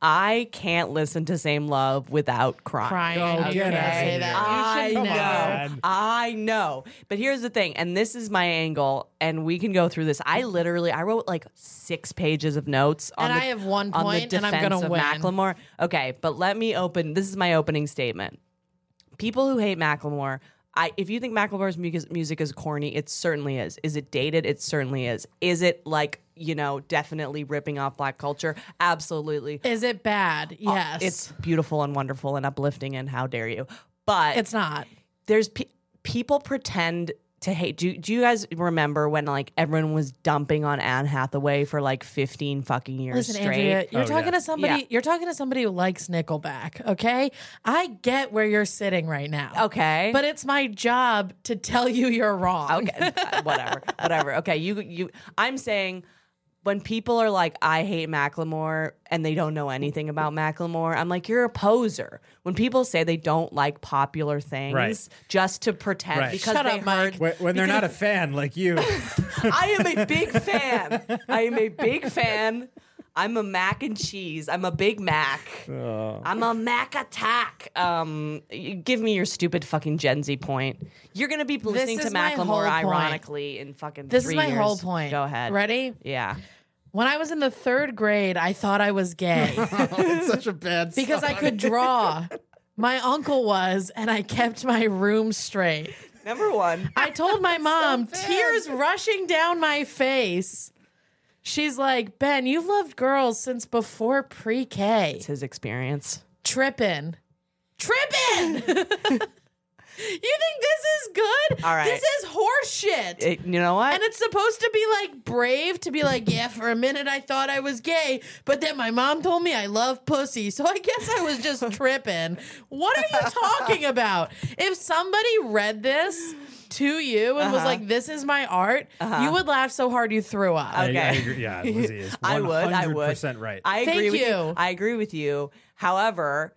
[SPEAKER 3] I can't listen to Same Love without crying.
[SPEAKER 2] Crying.
[SPEAKER 1] Oh,
[SPEAKER 2] You're
[SPEAKER 1] get
[SPEAKER 2] gonna
[SPEAKER 1] out of
[SPEAKER 2] say
[SPEAKER 1] here.
[SPEAKER 2] that.
[SPEAKER 3] I
[SPEAKER 2] You should
[SPEAKER 3] know.
[SPEAKER 2] never.
[SPEAKER 3] I know. But here's the thing, and this is my angle, and we can go through this. I wrote like 6 pages of notes on
[SPEAKER 2] And
[SPEAKER 3] the,
[SPEAKER 2] I have 1
[SPEAKER 3] on the
[SPEAKER 2] point, and I'm
[SPEAKER 3] defense
[SPEAKER 2] gonna
[SPEAKER 3] of
[SPEAKER 2] win.
[SPEAKER 3] Macklemore. Okay, but let me open. This is my opening statement. People who hate Macklemore, if you think Macklemore's music is corny, it certainly is. Is it dated? It certainly is. Is it like, definitely ripping off black culture? Absolutely.
[SPEAKER 2] Is it bad? Yes.
[SPEAKER 3] It's beautiful and wonderful and uplifting, and how dare you? But
[SPEAKER 2] It's not.
[SPEAKER 3] there's people pretend to hate. Do you guys remember when like everyone was dumping on Anne Hathaway for like 15 fucking years
[SPEAKER 2] Listen,
[SPEAKER 3] straight?
[SPEAKER 2] Andrea, you're
[SPEAKER 1] Oh,
[SPEAKER 2] talking
[SPEAKER 1] yeah.
[SPEAKER 2] to somebody.
[SPEAKER 3] Yeah.
[SPEAKER 2] You're talking to somebody who likes Nickelback. Okay, I get where you're sitting right now.
[SPEAKER 3] Okay.
[SPEAKER 2] but it's my job to tell you you're wrong.
[SPEAKER 3] Okay, whatever. Okay, you. I'm saying when people are like, I hate Macklemore, and they don't know anything about Macklemore, I'm like, you're a poser. When people say they don't like popular things
[SPEAKER 1] Right.
[SPEAKER 3] just to pretend
[SPEAKER 1] Right.
[SPEAKER 3] because
[SPEAKER 2] Shut
[SPEAKER 3] they
[SPEAKER 2] up, Mike.
[SPEAKER 3] heard.
[SPEAKER 1] When they're not a fan like you.
[SPEAKER 3] I am a big fan. I am a big fan. I'm a mac and cheese. I'm a big Mac. I'm a Mac attack. Give me your stupid fucking Gen Z point. You're gonna be listening to
[SPEAKER 2] is my whole
[SPEAKER 3] Macklemore
[SPEAKER 2] point.
[SPEAKER 3] ironically in fucking
[SPEAKER 2] This
[SPEAKER 3] 3
[SPEAKER 2] is my
[SPEAKER 3] years.
[SPEAKER 2] whole point.
[SPEAKER 3] Go ahead.
[SPEAKER 2] Ready?
[SPEAKER 3] Yeah.
[SPEAKER 2] When I was in the 3rd grade, I thought I was gay
[SPEAKER 1] It's such a bad
[SPEAKER 2] because I could draw. My uncle was, and I kept my room straight.
[SPEAKER 3] Number 1.
[SPEAKER 2] I told my mom, tears rushing down my face. She's like, Ben, you've loved girls since before pre-K.
[SPEAKER 3] It's his experience.
[SPEAKER 2] Trippin'. You think this is good?
[SPEAKER 3] All right.
[SPEAKER 2] This is horse shit.
[SPEAKER 3] You know what?
[SPEAKER 2] And it's supposed to be like brave to be like, yeah, for a minute I thought I was gay, but then my mom told me I love pussy, so I guess I was just tripping. What are you talking about? If somebody read this to you and was like, this is my art, you would laugh so hard you threw up.
[SPEAKER 3] Okay.
[SPEAKER 1] I agree. Yeah, Lizzie is 100%
[SPEAKER 3] I would.
[SPEAKER 1] right.
[SPEAKER 3] I agree
[SPEAKER 2] Thank
[SPEAKER 3] with
[SPEAKER 2] you.
[SPEAKER 3] I agree with you. However,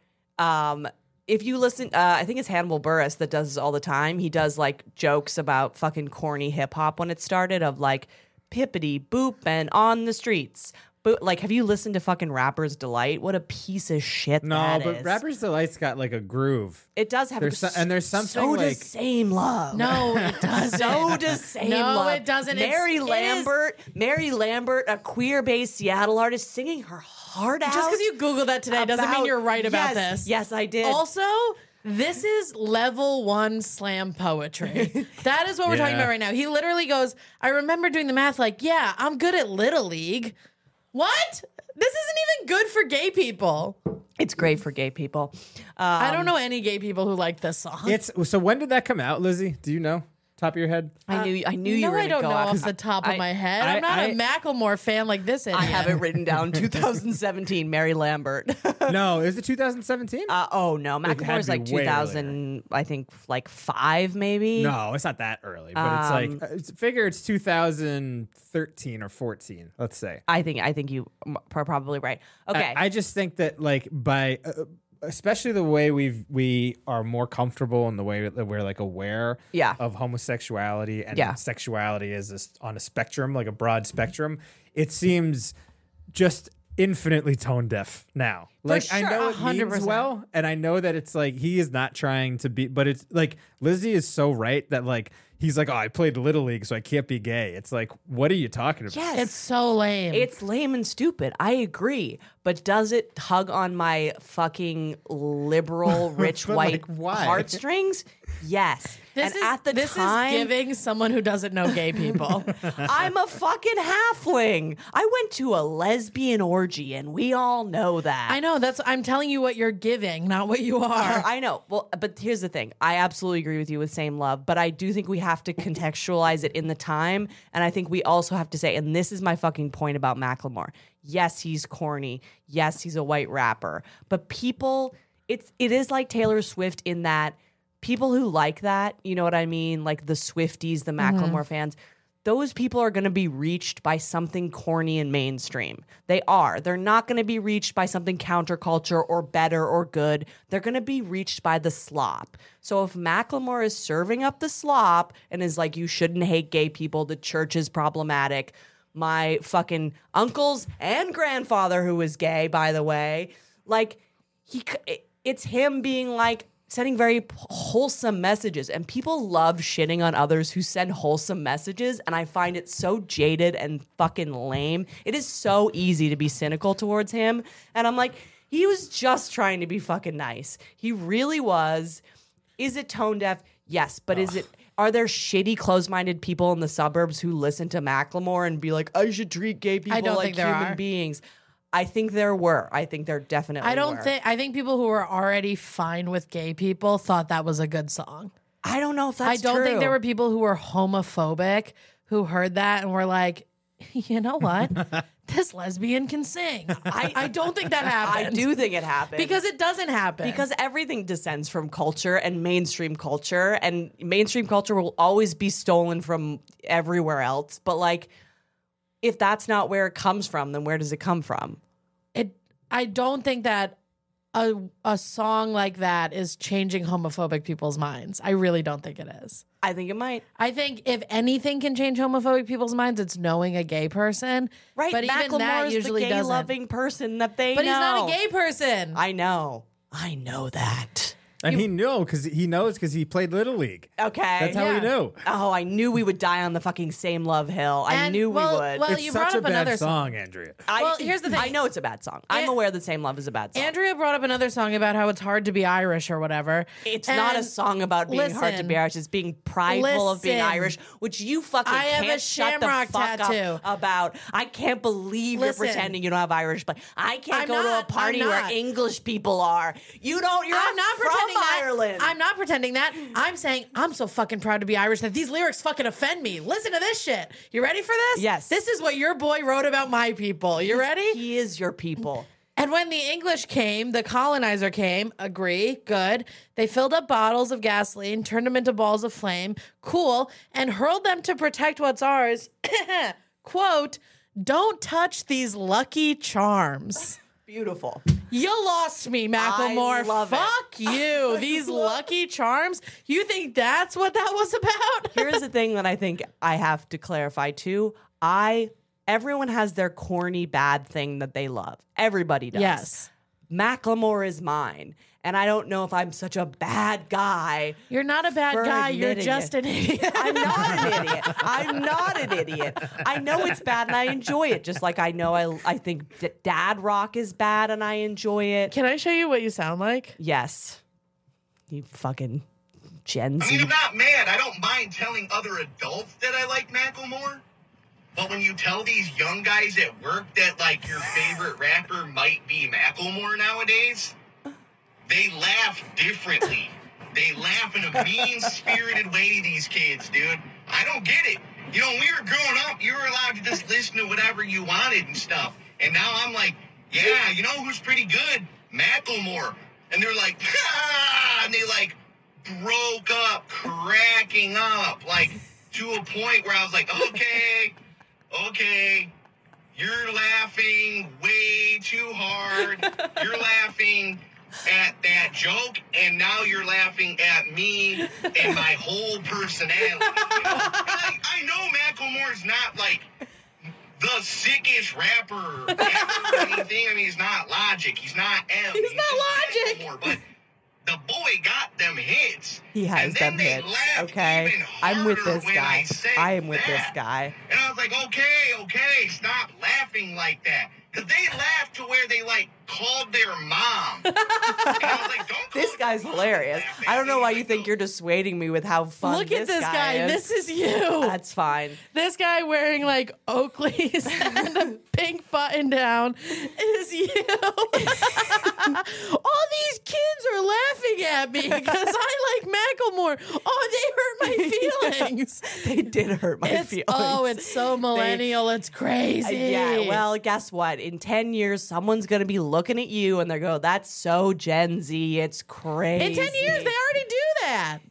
[SPEAKER 3] if you listen, I think it's Hannibal Buress that does this all the time. He does like jokes about fucking corny hip hop when it started, of like pippity boop and on the streets. But like, have you listened to fucking Rapper's Delight? What a piece of shit
[SPEAKER 1] No,
[SPEAKER 3] that
[SPEAKER 1] but
[SPEAKER 3] is.
[SPEAKER 1] Rapper's Delight's got like a groove.
[SPEAKER 3] It does have
[SPEAKER 1] And there's something
[SPEAKER 3] so
[SPEAKER 1] like
[SPEAKER 3] does Same Love.
[SPEAKER 2] No, it doesn't.
[SPEAKER 3] So does Same
[SPEAKER 2] No,
[SPEAKER 3] Love.
[SPEAKER 2] it doesn't.
[SPEAKER 3] Mary Lambert, a queer-based Seattle artist, singing her heart out.
[SPEAKER 2] Just because you Googled that today doesn't mean you're right about
[SPEAKER 3] Yes,
[SPEAKER 2] this.
[SPEAKER 3] Yes, I did.
[SPEAKER 2] Also, this is level 1 slam poetry. That is what we're talking
[SPEAKER 1] Yeah.
[SPEAKER 2] about right now. He literally goes, I remember doing the math like, yeah, I'm good at Little League. What? This isn't even good for gay people.
[SPEAKER 3] It's great for gay people.
[SPEAKER 2] I don't know any gay people who like this song.
[SPEAKER 1] so when did that come out, Lizzie? Do you know? Top of your head?
[SPEAKER 3] I knew you
[SPEAKER 2] no,
[SPEAKER 3] were
[SPEAKER 2] I
[SPEAKER 3] going to
[SPEAKER 2] don't
[SPEAKER 3] go
[SPEAKER 2] know
[SPEAKER 3] off.
[SPEAKER 2] off the top of my head. I'm not a Macklemore fan like this idiot.
[SPEAKER 3] I have it written down. 2017, Mary Lambert.
[SPEAKER 1] No, is it 2017?
[SPEAKER 3] Oh no,
[SPEAKER 1] had
[SPEAKER 3] Macklemore's
[SPEAKER 1] to be
[SPEAKER 3] like
[SPEAKER 1] way
[SPEAKER 3] 2000. I think like 5 maybe.
[SPEAKER 1] No, it's not that early, but it's like figure it's 2013 or 14. Let's say.
[SPEAKER 3] I think you are probably right. Okay.
[SPEAKER 1] I just think that like by especially the way we are more comfortable in the way that we're like aware
[SPEAKER 3] Yeah.
[SPEAKER 1] of homosexuality and
[SPEAKER 3] Yeah.
[SPEAKER 1] sexuality is on a spectrum, like a broad spectrum. It seems just infinitely tone deaf now. Like I
[SPEAKER 2] sure,
[SPEAKER 1] know it means
[SPEAKER 2] 100%.
[SPEAKER 1] well, and I know that it's like he is not trying to be, but it's like Lizzie is so right that like he's like, oh, I played Little League, so I can't be gay. It's like, what are you talking about?
[SPEAKER 3] yes.
[SPEAKER 2] It's so lame.
[SPEAKER 3] It's lame and stupid. I agree. But does it tug on my fucking liberal, rich,
[SPEAKER 1] But,
[SPEAKER 3] white
[SPEAKER 1] like, why?
[SPEAKER 3] heartstrings? Yes.
[SPEAKER 2] this
[SPEAKER 3] and at the
[SPEAKER 2] this
[SPEAKER 3] time,
[SPEAKER 2] is giving someone who doesn't know gay people.
[SPEAKER 3] I'm a fucking halfling. I went to a lesbian orgy, and we all know that.
[SPEAKER 2] I know. I'm telling you what you're giving, not what you are.
[SPEAKER 3] I know. Well, but here's the thing. I absolutely agree with you with Same Love, but I do think we have to contextualize it in the time. And I think we also have to say, and this is my fucking point about Macklemore. Yes, he's corny. Yes, he's a white rapper. But people, it is like Taylor Swift in that people who like that, you know what I mean? Like the Swifties, the Macklemore fans, those people are going to be reached by something corny and mainstream. They are. They're not going to be reached by something counterculture or better or good. They're going to be reached by the slop. So if Macklemore is serving up the slop and is like, you shouldn't hate gay people, the church is problematic. My fucking uncles and grandfather, who is gay, by the way, like it's him being like, sending very wholesome messages, and people love shitting on others who send wholesome messages, and I find it so jaded and fucking lame. It is so easy to be cynical towards him, and I'm like, he was just trying to be fucking nice. He really was. Is it tone deaf? Yes, but are there shitty, closed-minded people in the suburbs who listen to Macklemore and be like, I should treat gay people
[SPEAKER 2] don't
[SPEAKER 3] like
[SPEAKER 2] think there
[SPEAKER 3] human
[SPEAKER 2] are.
[SPEAKER 3] beings? I think there were. I think there definitely were.
[SPEAKER 2] I think people who were already fine with gay people thought that was a good song.
[SPEAKER 3] I don't know if that's
[SPEAKER 2] I don't
[SPEAKER 3] true.
[SPEAKER 2] think there were people who were homophobic who heard that and were like, you know what? This lesbian can sing. I don't think that happened.
[SPEAKER 3] I do think it happened.
[SPEAKER 2] Because it doesn't happen.
[SPEAKER 3] Because everything descends from culture and mainstream culture will always be stolen from everywhere else. But like, if that's not where it comes from, then where does it come from?
[SPEAKER 2] I don't think that a song like that is changing homophobic people's minds. I really don't think it is.
[SPEAKER 3] I think it might.
[SPEAKER 2] I think if anything can change homophobic people's minds, it's knowing a gay person.
[SPEAKER 3] Right.
[SPEAKER 2] But even that
[SPEAKER 3] Macklemore's
[SPEAKER 2] usually
[SPEAKER 3] the gay
[SPEAKER 2] doesn't.
[SPEAKER 3] loving person that they
[SPEAKER 2] But
[SPEAKER 3] know.
[SPEAKER 2] he's not a gay person.
[SPEAKER 3] I know that.
[SPEAKER 1] And he knows because he played Little League.
[SPEAKER 3] Okay.
[SPEAKER 1] That's how
[SPEAKER 2] Yeah.
[SPEAKER 1] we knew.
[SPEAKER 3] Oh, I knew we would die on the fucking Same Love hill. I
[SPEAKER 2] And,
[SPEAKER 3] knew
[SPEAKER 2] well,
[SPEAKER 3] we would.
[SPEAKER 2] well,
[SPEAKER 1] It's
[SPEAKER 2] you
[SPEAKER 1] such
[SPEAKER 2] brought
[SPEAKER 1] a
[SPEAKER 2] up
[SPEAKER 1] bad
[SPEAKER 2] another
[SPEAKER 1] song, Andrea.
[SPEAKER 2] Well, here's the thing.
[SPEAKER 3] I know it's a bad song. I'm
[SPEAKER 2] An-
[SPEAKER 3] aware that Same Love is a bad song.
[SPEAKER 2] Andrea brought up another song about how it's hard to be Irish or whatever.
[SPEAKER 3] It's not a
[SPEAKER 2] And
[SPEAKER 3] song about being hard to
[SPEAKER 2] listen,
[SPEAKER 3] be Irish. It's being prideful of being
[SPEAKER 2] listen.
[SPEAKER 3] Irish, which you fucking
[SPEAKER 2] I have
[SPEAKER 3] can't
[SPEAKER 2] a
[SPEAKER 3] shut the
[SPEAKER 2] shamrock
[SPEAKER 3] fuck
[SPEAKER 2] tattoo.
[SPEAKER 3] up about. I can't believe
[SPEAKER 2] Listen.
[SPEAKER 3] you're pretending you don't have Irish blood. I can't
[SPEAKER 2] I'm
[SPEAKER 3] go to a
[SPEAKER 2] not-
[SPEAKER 3] party
[SPEAKER 2] I'm
[SPEAKER 3] where
[SPEAKER 2] not.
[SPEAKER 3] English people are. You don't. You're
[SPEAKER 2] I'm
[SPEAKER 3] not
[SPEAKER 2] not
[SPEAKER 3] from
[SPEAKER 2] pretending pretending that.
[SPEAKER 3] Ireland.
[SPEAKER 2] I'm not pretending that. I'm saying I'm so fucking proud to be Irish that these lyrics fucking offend me. Listen to this shit. You ready for this?
[SPEAKER 3] Yes.
[SPEAKER 2] This is what your boy wrote about my people. You ready?
[SPEAKER 3] He is your people.
[SPEAKER 2] And when the English came, the colonizer came, agree, good. They filled up bottles of gasoline, turned them into balls of flame, cool, and hurled them to protect what's ours. Quote, don't touch these lucky charms.
[SPEAKER 3] Beautiful.
[SPEAKER 2] You lost me, Macklemore.
[SPEAKER 3] I love it.
[SPEAKER 2] Fuck you. These lucky charms. You think that's what that was about?
[SPEAKER 3] Here's the thing that I think I have to clarify too. Everyone has their corny bad thing that they love. Everybody does.
[SPEAKER 2] Yes.
[SPEAKER 3] Macklemore is mine. And I don't know if I'm such a bad guy.
[SPEAKER 2] You're not a bad
[SPEAKER 3] for
[SPEAKER 2] guy. You're
[SPEAKER 3] admitting
[SPEAKER 2] just
[SPEAKER 3] it.
[SPEAKER 2] an idiot.
[SPEAKER 3] I'm not an idiot. I'm not an idiot. I know it's bad and I enjoy it. Just like I know I think that dad rock is bad and I enjoy it.
[SPEAKER 2] Can I show you what you sound like?
[SPEAKER 3] Yes. You fucking Gen
[SPEAKER 4] I
[SPEAKER 3] Z.
[SPEAKER 4] mean, I'm not mad. I don't mind telling other adults that I like Macklemore. But when you tell these young guys at work that, like, your favorite rapper might be Macklemore nowadays, they laugh differently. They laugh in a mean-spirited way, these kids, dude. I don't get it. You know, when we were growing up, you were allowed to just listen to whatever you wanted and stuff. And now I'm like, yeah, you know who's pretty good? Macklemore. And they're like, ah! And they, like, broke up, cracking up, like, to a point where I was like, okay, you're laughing way too hard. You're laughing at that joke, and now you're laughing at me and my whole personality. You know? I know Macklemore's not like the sickest rapper ever or anything. I mean, he's not Logic. He's not M.
[SPEAKER 2] He's not
[SPEAKER 4] just
[SPEAKER 2] Logic.
[SPEAKER 4] Macklemore, but the boy got them hits.
[SPEAKER 3] He has
[SPEAKER 4] and then
[SPEAKER 3] them
[SPEAKER 4] they
[SPEAKER 3] hits.
[SPEAKER 4] laughed
[SPEAKER 3] Okay.
[SPEAKER 4] even
[SPEAKER 3] I'm with
[SPEAKER 4] harder
[SPEAKER 3] this
[SPEAKER 4] when
[SPEAKER 3] guy.
[SPEAKER 4] said
[SPEAKER 3] I am with this
[SPEAKER 4] that.
[SPEAKER 3] guy.
[SPEAKER 4] And I was like, okay, stop laughing like that. Because they laughed to where they, like, called their mom. And I was like, don't
[SPEAKER 3] This
[SPEAKER 4] call
[SPEAKER 3] guy's
[SPEAKER 4] your
[SPEAKER 3] hilarious.
[SPEAKER 4] mom
[SPEAKER 3] I don't know why you
[SPEAKER 4] Like,
[SPEAKER 3] think you're dissuading me with how fun
[SPEAKER 2] Look at this guy.
[SPEAKER 3] is.
[SPEAKER 2] This is you.
[SPEAKER 3] That's fine.
[SPEAKER 2] This guy wearing like Oakley's and a pink button down is you. All these kids are laughing at me because I like Macklemore. Oh, they hurt my feelings.
[SPEAKER 3] They did hurt my feelings.
[SPEAKER 2] Oh, it's so millennial. It's crazy.
[SPEAKER 3] Yeah, well, guess what? In 10 years, someone's going to be looking at you and they're going, that's so Gen Z. It's crazy.
[SPEAKER 2] in 10 years, they already do that.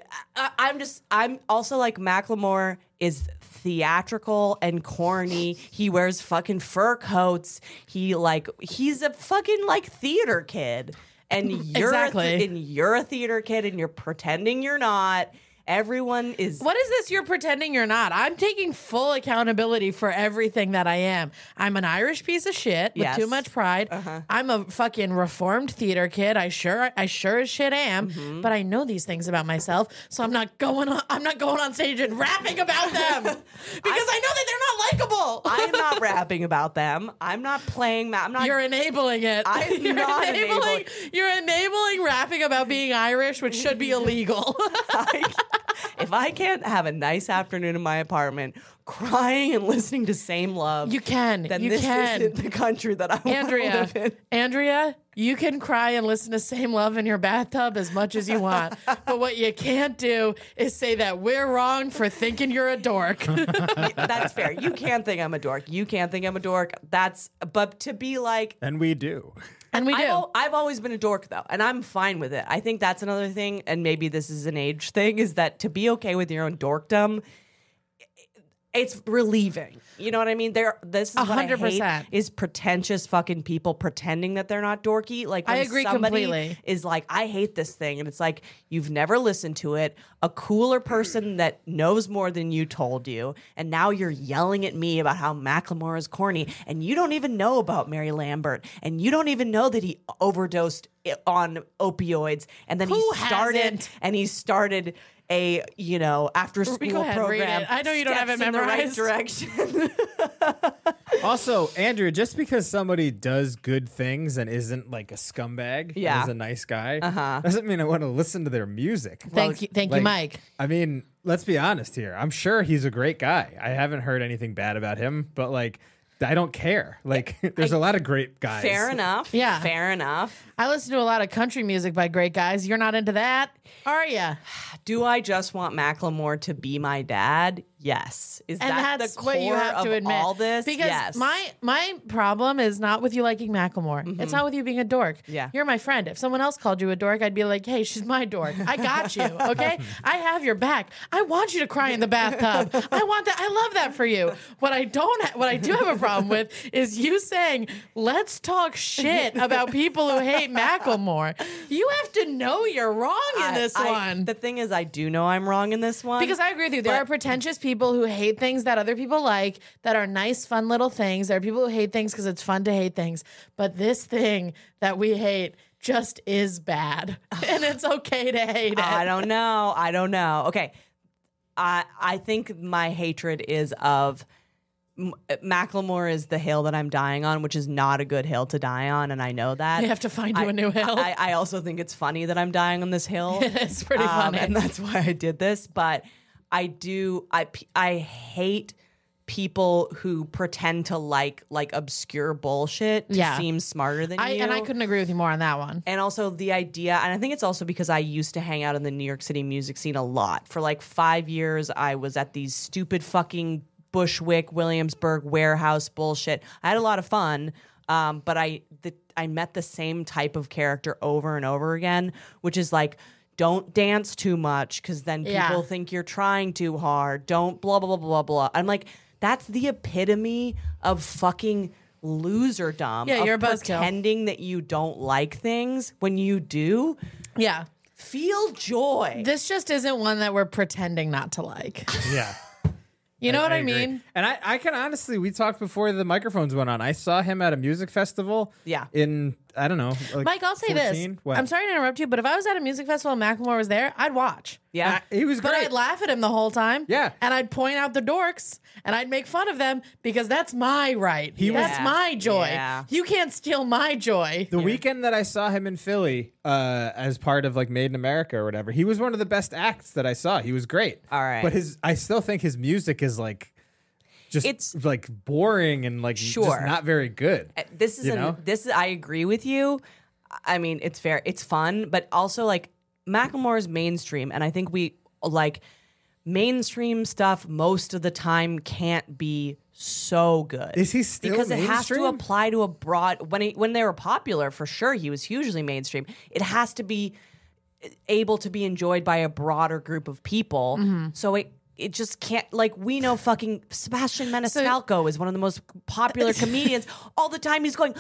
[SPEAKER 3] I'm also like Macklemore is theatrical and corny. He wears fucking fur coats. He's a fucking like theater kid. And you're a theater kid and you're pretending you're not. Everyone is.
[SPEAKER 2] What is this you're pretending you're not? I'm taking full accountability for everything that I am. I'm an Irish piece of shit with
[SPEAKER 3] Yes.
[SPEAKER 2] too much pride. I'm a fucking reformed theater kid. I sure as shit am. But I know these things about myself, so I'm not going on stage and rapping about them because I know that they're not likable.
[SPEAKER 3] I'm not rapping about them. I'm not playing that. I'm not.
[SPEAKER 2] You're enabling it.
[SPEAKER 3] I'm not enabling.
[SPEAKER 2] You're enabling rapping about being Irish, which should be illegal.
[SPEAKER 3] If I can't have a nice afternoon in my apartment crying and listening to Same Love,
[SPEAKER 2] You can.
[SPEAKER 3] then
[SPEAKER 2] You
[SPEAKER 3] this
[SPEAKER 2] can.
[SPEAKER 3] isn't the country that I want to
[SPEAKER 2] Andrea,
[SPEAKER 3] live in.
[SPEAKER 2] Andrea, you can cry and listen to Same Love in your bathtub as much as you want. But what you can't do is say that we're wrong for thinking you're a dork.
[SPEAKER 3] That's fair. You can't think I'm a dork. You can't think I'm a dork. But to be like,
[SPEAKER 1] And we do.
[SPEAKER 2] And we do.
[SPEAKER 3] I've always been a dork though, and I'm fine with it. I think that's another thing, and maybe this is an age thing, is that to be okay with your own dorkdom, it's relieving. You know what I mean? This is what I hate
[SPEAKER 2] 100%.
[SPEAKER 3] is pretentious fucking people pretending that they're not dorky. Like when
[SPEAKER 2] I agree
[SPEAKER 3] somebody
[SPEAKER 2] completely.
[SPEAKER 3] is like, I hate this thing, and it's like you've never listened to it. A cooler person that knows more than you told you, and now you're yelling at me about how Macklemore is corny, and you don't even know about Mary Lambert, and you don't even know that he overdosed on opioids, and then
[SPEAKER 2] Who
[SPEAKER 3] he started a after
[SPEAKER 2] Go
[SPEAKER 3] school
[SPEAKER 2] ahead, read
[SPEAKER 3] program.
[SPEAKER 2] it. I know you don't have it
[SPEAKER 3] Steps in the right
[SPEAKER 2] memorized.
[SPEAKER 3] direction.
[SPEAKER 1] Also, Andrew, just because somebody does good things and isn't like a scumbag,
[SPEAKER 3] Yeah.
[SPEAKER 1] is a nice guy, doesn't mean I want to listen to their music.
[SPEAKER 2] Thank you,
[SPEAKER 1] Like,
[SPEAKER 2] Mike.
[SPEAKER 1] I mean, let's be honest here. I'm sure he's a great guy. I haven't heard anything bad about him, but like, I don't care. Like, there's a lot of great guys.
[SPEAKER 3] Fair enough.
[SPEAKER 2] Yeah.
[SPEAKER 3] Fair enough.
[SPEAKER 2] I listen to a lot of country music by great guys. You're not into that, are you?
[SPEAKER 3] Do I just want Macklemore to be my dad? Yes. Is
[SPEAKER 2] And
[SPEAKER 3] that
[SPEAKER 2] that's
[SPEAKER 3] the core
[SPEAKER 2] what you have
[SPEAKER 3] of
[SPEAKER 2] to admit.
[SPEAKER 3] all this?
[SPEAKER 2] Because
[SPEAKER 3] yes.
[SPEAKER 2] my problem is not with you liking Macklemore. It's not with you being a dork.
[SPEAKER 3] Yeah.
[SPEAKER 2] You're my friend. If someone else called you a dork, I'd be like, hey, she's my dork. I got you. Okay? I have your back. I want you to cry in the bathtub. I want that. I love that for you. What I do have a problem with is you saying, let's talk shit about people who hate Macklemore. You have to know you're wrong in this one.
[SPEAKER 3] The thing is, I do know I'm wrong in this one.
[SPEAKER 2] Because I agree with you. There are pretentious people who hate things that other people like that are nice, fun little things. There are people who hate things because it's fun to hate things. But this thing that we hate just is bad. And it's okay to hate it.
[SPEAKER 3] I don't know. Okay. I think my hatred is of Macklemore is the hill that I'm dying on, which is not a good hill to die on, and I know that.
[SPEAKER 2] You have to find you a new hill.
[SPEAKER 3] I also think it's funny that I'm dying on this hill.
[SPEAKER 2] It's pretty funny.
[SPEAKER 3] And that's why I did this. But I hate people who pretend to like obscure bullshit to seem smarter than you.
[SPEAKER 2] And I couldn't agree with you more on that one.
[SPEAKER 3] And also the idea, and I think it's also because I used to hang out in the New York City music scene a lot. For like 5 years, I was at these stupid fucking Bushwick, Williamsburg warehouse bullshit. I had a lot of fun, but I met the same type of character over and over again, which is like, don't dance too much because then people think you're trying too hard. Don't blah, blah, blah, blah, blah. I'm like, that's the epitome of fucking loserdom.
[SPEAKER 2] Yeah, you're a buzzkill.
[SPEAKER 3] Pretending that you don't like things when you do.
[SPEAKER 2] Yeah.
[SPEAKER 3] Feel joy.
[SPEAKER 2] This just isn't one that we're pretending not to like.
[SPEAKER 1] Yeah.
[SPEAKER 2] You know what I
[SPEAKER 1] agree.
[SPEAKER 2] mean?
[SPEAKER 1] And I can honestly, we talked before the microphones went on. I saw him at a music festival.
[SPEAKER 3] Yeah.
[SPEAKER 1] In, I don't know. Like
[SPEAKER 2] Mike, I'll say
[SPEAKER 1] 14?
[SPEAKER 2] this.
[SPEAKER 1] What?
[SPEAKER 2] I'm sorry to interrupt you, but if I was at a music festival and Macklemore was there, I'd watch.
[SPEAKER 3] Yeah.
[SPEAKER 1] He was
[SPEAKER 2] But
[SPEAKER 1] great.
[SPEAKER 2] I'd laugh at him the whole time.
[SPEAKER 1] Yeah.
[SPEAKER 2] And I'd point out the dorks and I'd make fun of them because that's my right. That's my joy.
[SPEAKER 3] Yeah.
[SPEAKER 2] You can't steal my joy.
[SPEAKER 1] The weekend that I saw him in Philly, as part of like Made in America or whatever, he was one of the best acts that I saw. He was great.
[SPEAKER 3] All right.
[SPEAKER 1] But I still think his music is like, it's like boring and like just not very good.
[SPEAKER 3] This is I agree with you. I mean, it's fair. It's fun, but also like Macklemore is mainstream, and I think we like mainstream stuff most of the time can't be so good.
[SPEAKER 1] Is he still
[SPEAKER 3] because it has to
[SPEAKER 1] mainstream?
[SPEAKER 3] apply to a broad when they were popular for sure. He was hugely mainstream. It has to be able to be enjoyed by a broader group of people. So it just can't, like, we know fucking Sebastian Maniscalco is one of the most popular comedians. All the time he's going,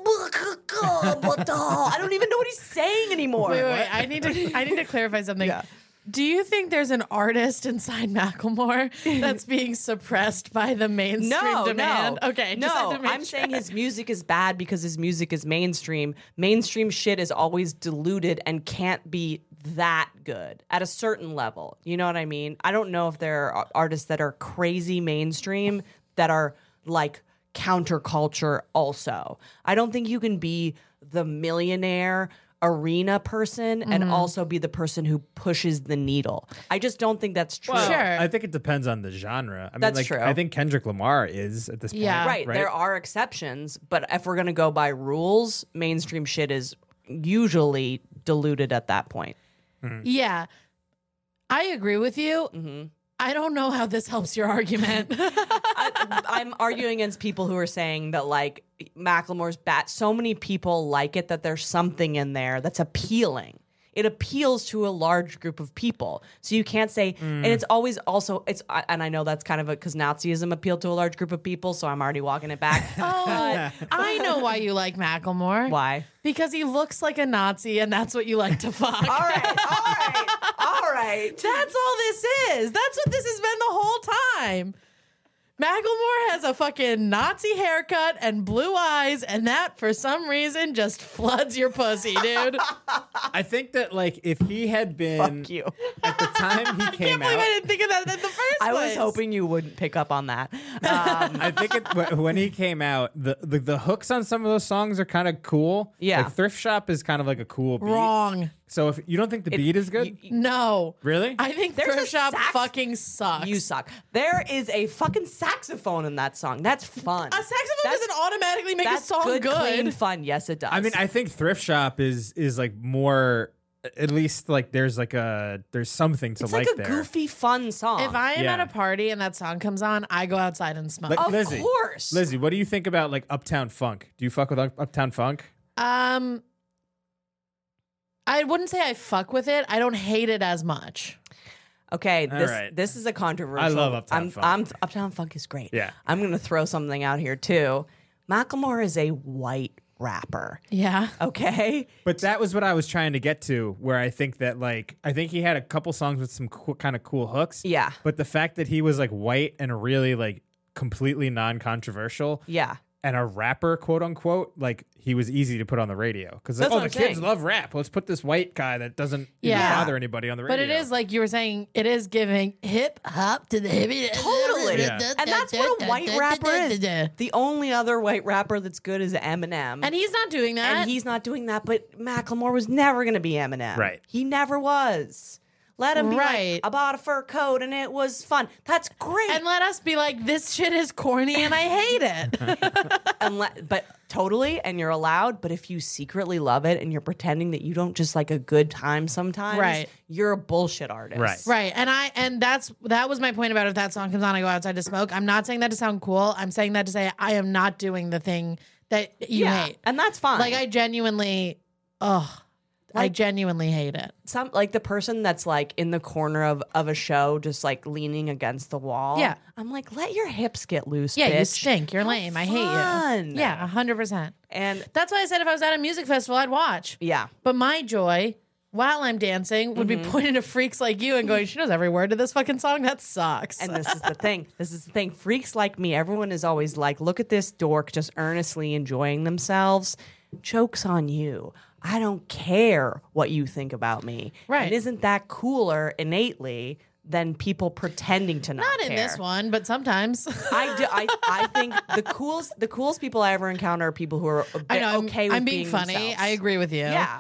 [SPEAKER 3] I don't even know what he's saying anymore.
[SPEAKER 2] Wait. I need to clarify something.
[SPEAKER 3] Yeah.
[SPEAKER 2] Do you think there's an artist inside Macklemore that's being suppressed by the mainstream demand?
[SPEAKER 3] No.
[SPEAKER 2] Okay,
[SPEAKER 3] no. I'm saying his music is bad because his music is mainstream. Mainstream shit is always diluted and can't be that good at a certain level. You know what I mean? I don't know if there are artists that are crazy mainstream that are like counterculture also. I don't think you can be the millionaire arena person and also be the person who pushes the needle. I just don't think that's true.
[SPEAKER 1] Well,
[SPEAKER 2] Sure.
[SPEAKER 1] I think it depends on the genre. I mean,
[SPEAKER 3] That's
[SPEAKER 1] like,
[SPEAKER 3] true.
[SPEAKER 1] I think Kendrick Lamar is at this point.
[SPEAKER 2] Yeah.
[SPEAKER 3] Right, there are exceptions, but if we're going to go by rules, mainstream shit is usually diluted at that point.
[SPEAKER 2] Yeah. I agree with you. I don't know how this helps your argument.
[SPEAKER 3] I'm arguing against people who are saying that like Macklemore's bad. So many people like it that there's something in there that's appealing. It appeals to a large group of people. So you can't say, and it's always also, and I know that's kind of because Nazism appealed to a large group of people, so I'm already walking it back.
[SPEAKER 2] Oh, I know why you like Macklemore.
[SPEAKER 3] Why?
[SPEAKER 2] Because he looks like a Nazi and that's what you like to fuck.
[SPEAKER 3] All right.
[SPEAKER 2] That's all this is. That's what this has been the whole time. Macklemore has a fucking Nazi haircut and blue eyes, and that, for some reason, just floods your pussy, dude.
[SPEAKER 1] I think that like if he had been
[SPEAKER 3] Fuck you.
[SPEAKER 1] at the time he
[SPEAKER 2] I
[SPEAKER 1] came
[SPEAKER 2] can't believe I
[SPEAKER 1] out,
[SPEAKER 2] didn't think of that in the first place.
[SPEAKER 3] I was hoping you wouldn't pick up on that.
[SPEAKER 1] I think when he came out, the hooks on some of those songs are kind of cool.
[SPEAKER 3] Yeah.
[SPEAKER 1] Like Thrift Shop is kind of like a cool beat.
[SPEAKER 2] Wrong.
[SPEAKER 1] So if you don't think the beat is good,
[SPEAKER 2] No.
[SPEAKER 1] really?
[SPEAKER 2] I think
[SPEAKER 3] There's
[SPEAKER 2] Thrift
[SPEAKER 3] a
[SPEAKER 2] Shop
[SPEAKER 3] sax-
[SPEAKER 2] fucking sucks.
[SPEAKER 3] You suck. There is a fucking saxophone in that song. That's fun.
[SPEAKER 2] A saxophone doesn't automatically make a
[SPEAKER 3] That's
[SPEAKER 2] song
[SPEAKER 3] good,
[SPEAKER 2] good.
[SPEAKER 3] clean fun. Yes, it does.
[SPEAKER 1] I mean, I think Thrift Shop is like more. At least like there's something to
[SPEAKER 3] it's
[SPEAKER 1] like
[SPEAKER 3] like a
[SPEAKER 1] there.
[SPEAKER 3] goofy, fun song.
[SPEAKER 2] If I am
[SPEAKER 1] Yeah.
[SPEAKER 2] at a party and that song comes on, I go outside and smoke.
[SPEAKER 1] Like,
[SPEAKER 3] of
[SPEAKER 1] Lizzie,
[SPEAKER 3] course.
[SPEAKER 1] Lizzie, what do you think about like Uptown Funk? Do you fuck with Uptown Funk?
[SPEAKER 2] I wouldn't say I fuck with it. I don't hate it as much.
[SPEAKER 3] Okay,
[SPEAKER 1] All
[SPEAKER 3] this
[SPEAKER 1] right.
[SPEAKER 3] this is a controversial.
[SPEAKER 1] I love Uptown Funk.
[SPEAKER 3] Uptown Funk is great.
[SPEAKER 1] Yeah.
[SPEAKER 3] I'm gonna throw something out here too. Macklemore is a white rapper.
[SPEAKER 2] Yeah.
[SPEAKER 3] Okay.
[SPEAKER 1] But that was what I was trying to get to, where I think that I think he had a couple songs with some kind of cool hooks.
[SPEAKER 3] Yeah.
[SPEAKER 1] But the fact that he was like white and really like completely non-controversial
[SPEAKER 3] Yeah.
[SPEAKER 1] and a rapper, quote unquote, like he was easy to put on the radio because like,
[SPEAKER 3] That's
[SPEAKER 1] oh,
[SPEAKER 3] what
[SPEAKER 1] the
[SPEAKER 3] I'm
[SPEAKER 1] kids
[SPEAKER 3] saying.
[SPEAKER 1] love rap. Let's put this white guy that doesn't even
[SPEAKER 2] Yeah.
[SPEAKER 1] bother anybody on the radio.
[SPEAKER 2] But it is like you were saying, it is giving hip hop to the hippie.
[SPEAKER 3] Totally.
[SPEAKER 1] Yeah.
[SPEAKER 3] And that's what a white rapper is. The only other white rapper that's good is Eminem.
[SPEAKER 2] And he's not doing that.
[SPEAKER 3] And he's not doing that, but Macklemore was never going to be Eminem.
[SPEAKER 1] Right.
[SPEAKER 3] He never was. Let him be
[SPEAKER 2] Right.
[SPEAKER 3] like, I bought a fur coat and it was fun. That's great.
[SPEAKER 2] And let us be like, this shit is corny and I hate it.
[SPEAKER 3] But totally, and you're allowed. But if you secretly love it and you're pretending that you don't just like a good time sometimes,
[SPEAKER 2] Right.
[SPEAKER 3] you're a bullshit artist.
[SPEAKER 1] Right.
[SPEAKER 2] Right. And that was my point about if that song comes on, I go outside to smoke. I'm not saying that to sound cool. I'm saying that to say I am not doing the thing that you
[SPEAKER 3] Yeah,
[SPEAKER 2] hate.
[SPEAKER 3] and that's fine.
[SPEAKER 2] Like I genuinely hate it.
[SPEAKER 3] Some like the person that's like in the corner of a show, just like leaning against the wall.
[SPEAKER 2] Yeah.
[SPEAKER 3] I'm like, let your hips get loose.
[SPEAKER 2] Yeah, you
[SPEAKER 3] bitch.
[SPEAKER 2] stink. You're
[SPEAKER 3] Have
[SPEAKER 2] lame. I hate you.
[SPEAKER 3] fun.
[SPEAKER 2] Yeah, 100%.
[SPEAKER 3] And
[SPEAKER 2] That's why I said if I was at a music festival, I'd watch.
[SPEAKER 3] yeah.
[SPEAKER 2] But my joy, while I'm dancing, would be pointing to freaks like you and going, she knows every word to this fucking song. That sucks.
[SPEAKER 3] And this is the thing. This is the thing. Freaks like me, everyone is always like, look at this dork just earnestly enjoying themselves. Joke's on you. I don't care what you think about me.
[SPEAKER 2] Right.
[SPEAKER 3] And isn't that cooler innately than people pretending to not
[SPEAKER 2] Not in
[SPEAKER 3] care?
[SPEAKER 2] this one, but sometimes.
[SPEAKER 3] I think the coolest people I ever encounter are people who are
[SPEAKER 2] I know,
[SPEAKER 3] okay with
[SPEAKER 2] I'm being funny.
[SPEAKER 3] themselves.
[SPEAKER 2] I agree with you.
[SPEAKER 3] Yeah.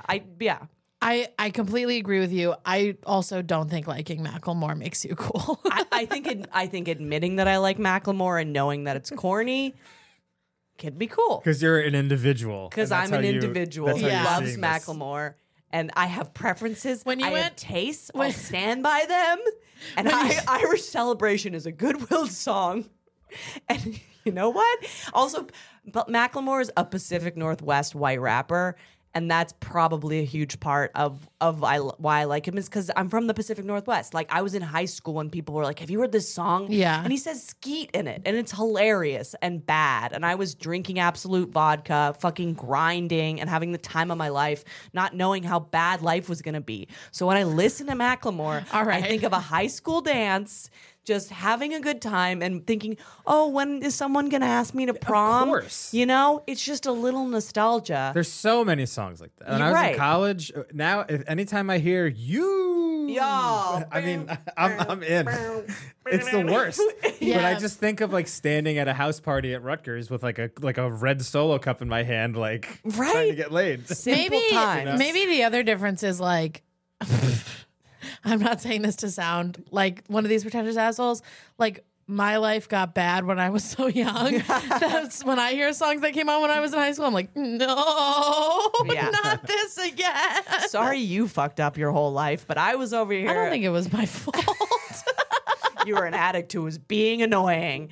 [SPEAKER 2] I completely agree with you. I also don't think liking Macklemore makes you cool.
[SPEAKER 3] I think admitting that I like Macklemore and knowing that it's corny could be cool.
[SPEAKER 1] because you're an individual.
[SPEAKER 3] Because
[SPEAKER 1] and that's
[SPEAKER 3] I'm an
[SPEAKER 1] how you-
[SPEAKER 3] individual
[SPEAKER 1] that's
[SPEAKER 3] who
[SPEAKER 1] how you're
[SPEAKER 3] loves
[SPEAKER 1] seeing this.
[SPEAKER 3] Macklemore, and I have preferences.
[SPEAKER 2] When you
[SPEAKER 3] I have
[SPEAKER 2] went-
[SPEAKER 3] tastes. I'll stand by them. And Irish Celebration is a good-willed song. And you know what? Also, but Macklemore is a Pacific Northwest white rapper. And that's probably a huge part of why I like him is because I'm from the Pacific Northwest. Like I was in high school when people were like, "Have you heard this song?"
[SPEAKER 2] Yeah.
[SPEAKER 3] And he says "skeet" in it, and it's hilarious and bad. And I was drinking Absolute vodka, fucking grinding, and having the time of my life, not knowing how bad life was gonna be. So when I listen to Macklemore,
[SPEAKER 2] All right.
[SPEAKER 3] I think of a high school dance. Just having a good time and thinking, oh, when is someone going to ask me to prom?
[SPEAKER 1] course.
[SPEAKER 3] You know, it's just a little nostalgia.
[SPEAKER 1] There's so many songs like that. When I was
[SPEAKER 3] Right.
[SPEAKER 1] in college, now anytime I hear you,
[SPEAKER 3] Yo.
[SPEAKER 1] I mean, I'm in. It's the worst. But
[SPEAKER 2] Yeah.
[SPEAKER 1] I just think of like standing at a house party at Rutgers with like a red Solo cup in my hand, like trying to
[SPEAKER 3] Right.
[SPEAKER 1] get laid.
[SPEAKER 3] Simple times.
[SPEAKER 2] Maybe the other difference is like I'm not saying this to sound like one of these pretentious assholes. Like my life got bad when I was so young. That's when I hear songs that came on when I was in high school. I'm like, no,
[SPEAKER 3] Yeah.
[SPEAKER 2] not this again.
[SPEAKER 3] Sorry you fucked up your whole life, but I was over here.
[SPEAKER 2] I don't think it was my fault.
[SPEAKER 3] You were an addict who was being annoying.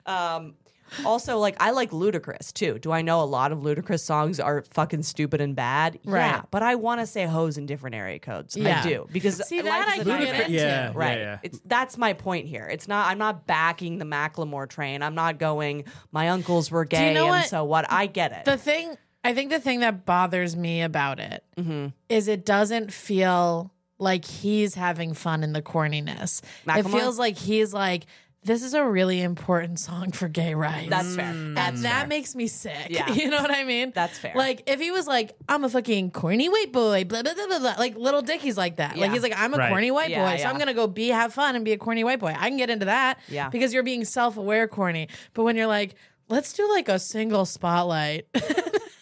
[SPEAKER 3] Also, like, I like Ludacris, too. Do I know a lot of Ludacris songs are fucking stupid and bad? Yeah,
[SPEAKER 2] Right.
[SPEAKER 3] but I want to say hoes in different area codes.
[SPEAKER 2] Yeah.
[SPEAKER 3] I do. Because
[SPEAKER 2] See,
[SPEAKER 3] life
[SPEAKER 2] that
[SPEAKER 3] is
[SPEAKER 2] I
[SPEAKER 3] a
[SPEAKER 2] can get
[SPEAKER 3] nightmare.
[SPEAKER 2] into.
[SPEAKER 1] Yeah,
[SPEAKER 3] Right.
[SPEAKER 1] yeah.
[SPEAKER 3] That's my point here. I'm not backing the Macklemore train. I'm not going, my uncles were gay,
[SPEAKER 2] know
[SPEAKER 3] and
[SPEAKER 2] what?
[SPEAKER 3] so what? I get it.
[SPEAKER 2] I think the thing that bothers me about it
[SPEAKER 3] Mm-hmm.
[SPEAKER 2] is it doesn't feel like he's having fun in the corniness. It
[SPEAKER 3] Macklemore?
[SPEAKER 2] feels like he's like, this is a really important song for gay rights.
[SPEAKER 3] That's fair. That's
[SPEAKER 2] and that
[SPEAKER 3] fair.
[SPEAKER 2] makes me sick.
[SPEAKER 3] Yeah.
[SPEAKER 2] You know what I mean?
[SPEAKER 3] That's fair.
[SPEAKER 2] Like if he was like, I'm a fucking corny white boy, blah blah blah blah blah. Like Little Dicky's like that. Like
[SPEAKER 3] Yeah.
[SPEAKER 2] he's like, I'm a
[SPEAKER 1] Right.
[SPEAKER 2] corny white
[SPEAKER 3] Yeah,
[SPEAKER 2] boy, so
[SPEAKER 3] yeah.
[SPEAKER 2] I'm gonna go have fun and be a corny white boy. I can get into that.
[SPEAKER 3] Yeah.
[SPEAKER 2] Because you're being self-aware corny. But when you're like, let's do like a single spotlight.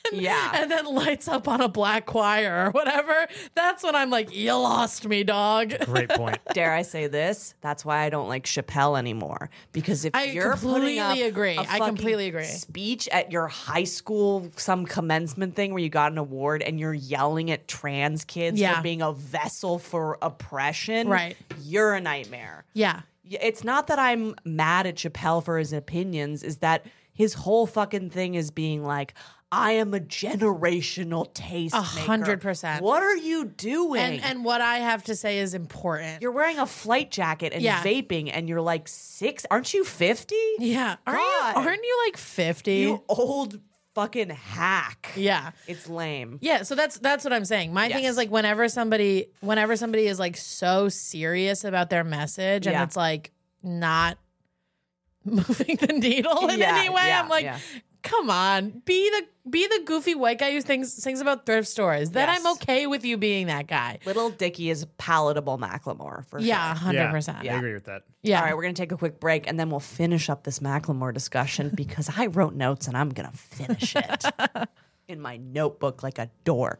[SPEAKER 3] Yeah.
[SPEAKER 2] and then lights up on a black choir or whatever, that's when I'm like, you lost me, dog.
[SPEAKER 1] Great point.
[SPEAKER 3] Dare I say this? That's why I don't like Chappelle anymore. Because if
[SPEAKER 2] I
[SPEAKER 3] you're putting
[SPEAKER 2] completely
[SPEAKER 3] up
[SPEAKER 2] agree.
[SPEAKER 3] a
[SPEAKER 2] I
[SPEAKER 3] fucking
[SPEAKER 2] completely agree.
[SPEAKER 3] speech at your high school, some commencement thing where you got an award and you're yelling at trans kids
[SPEAKER 2] Yeah.
[SPEAKER 3] for being a vessel for oppression,
[SPEAKER 2] Right.
[SPEAKER 3] You're a nightmare.
[SPEAKER 2] Yeah.
[SPEAKER 3] It's not that I'm mad at Chappelle for his opinions, is that his whole fucking thing is being like, I am a generational tastemaker.
[SPEAKER 2] 100%.
[SPEAKER 3] What are you doing?
[SPEAKER 2] And what I have to say is important.
[SPEAKER 3] You're wearing a flight jacket and
[SPEAKER 2] Yeah.
[SPEAKER 3] vaping, and you're like 6. Aren't you 50?
[SPEAKER 2] Yeah.
[SPEAKER 3] God.
[SPEAKER 2] Aren't you like 50?
[SPEAKER 3] You old fucking hack.
[SPEAKER 2] Yeah.
[SPEAKER 3] It's lame.
[SPEAKER 2] Yeah, so that's what I'm saying. My thing
[SPEAKER 3] Yes.
[SPEAKER 2] is like whenever somebody is like so serious about their message and
[SPEAKER 3] Yeah.
[SPEAKER 2] it's like not moving the needle in
[SPEAKER 3] Yeah,
[SPEAKER 2] any way,
[SPEAKER 3] yeah,
[SPEAKER 2] I'm like,
[SPEAKER 3] yeah.
[SPEAKER 2] come on, be the goofy white guy who sings about thrift stores. Then
[SPEAKER 3] Yes.
[SPEAKER 2] I'm okay with you being that guy.
[SPEAKER 3] Little Dicky is palatable Macklemore for
[SPEAKER 2] Yeah,
[SPEAKER 3] sure.
[SPEAKER 2] 100%.
[SPEAKER 1] I agree with that.
[SPEAKER 2] Yeah.
[SPEAKER 3] All right, we're going to take a quick break and then we'll finish up this Macklemore discussion because I wrote notes and I'm going to finish it in my notebook like a dork.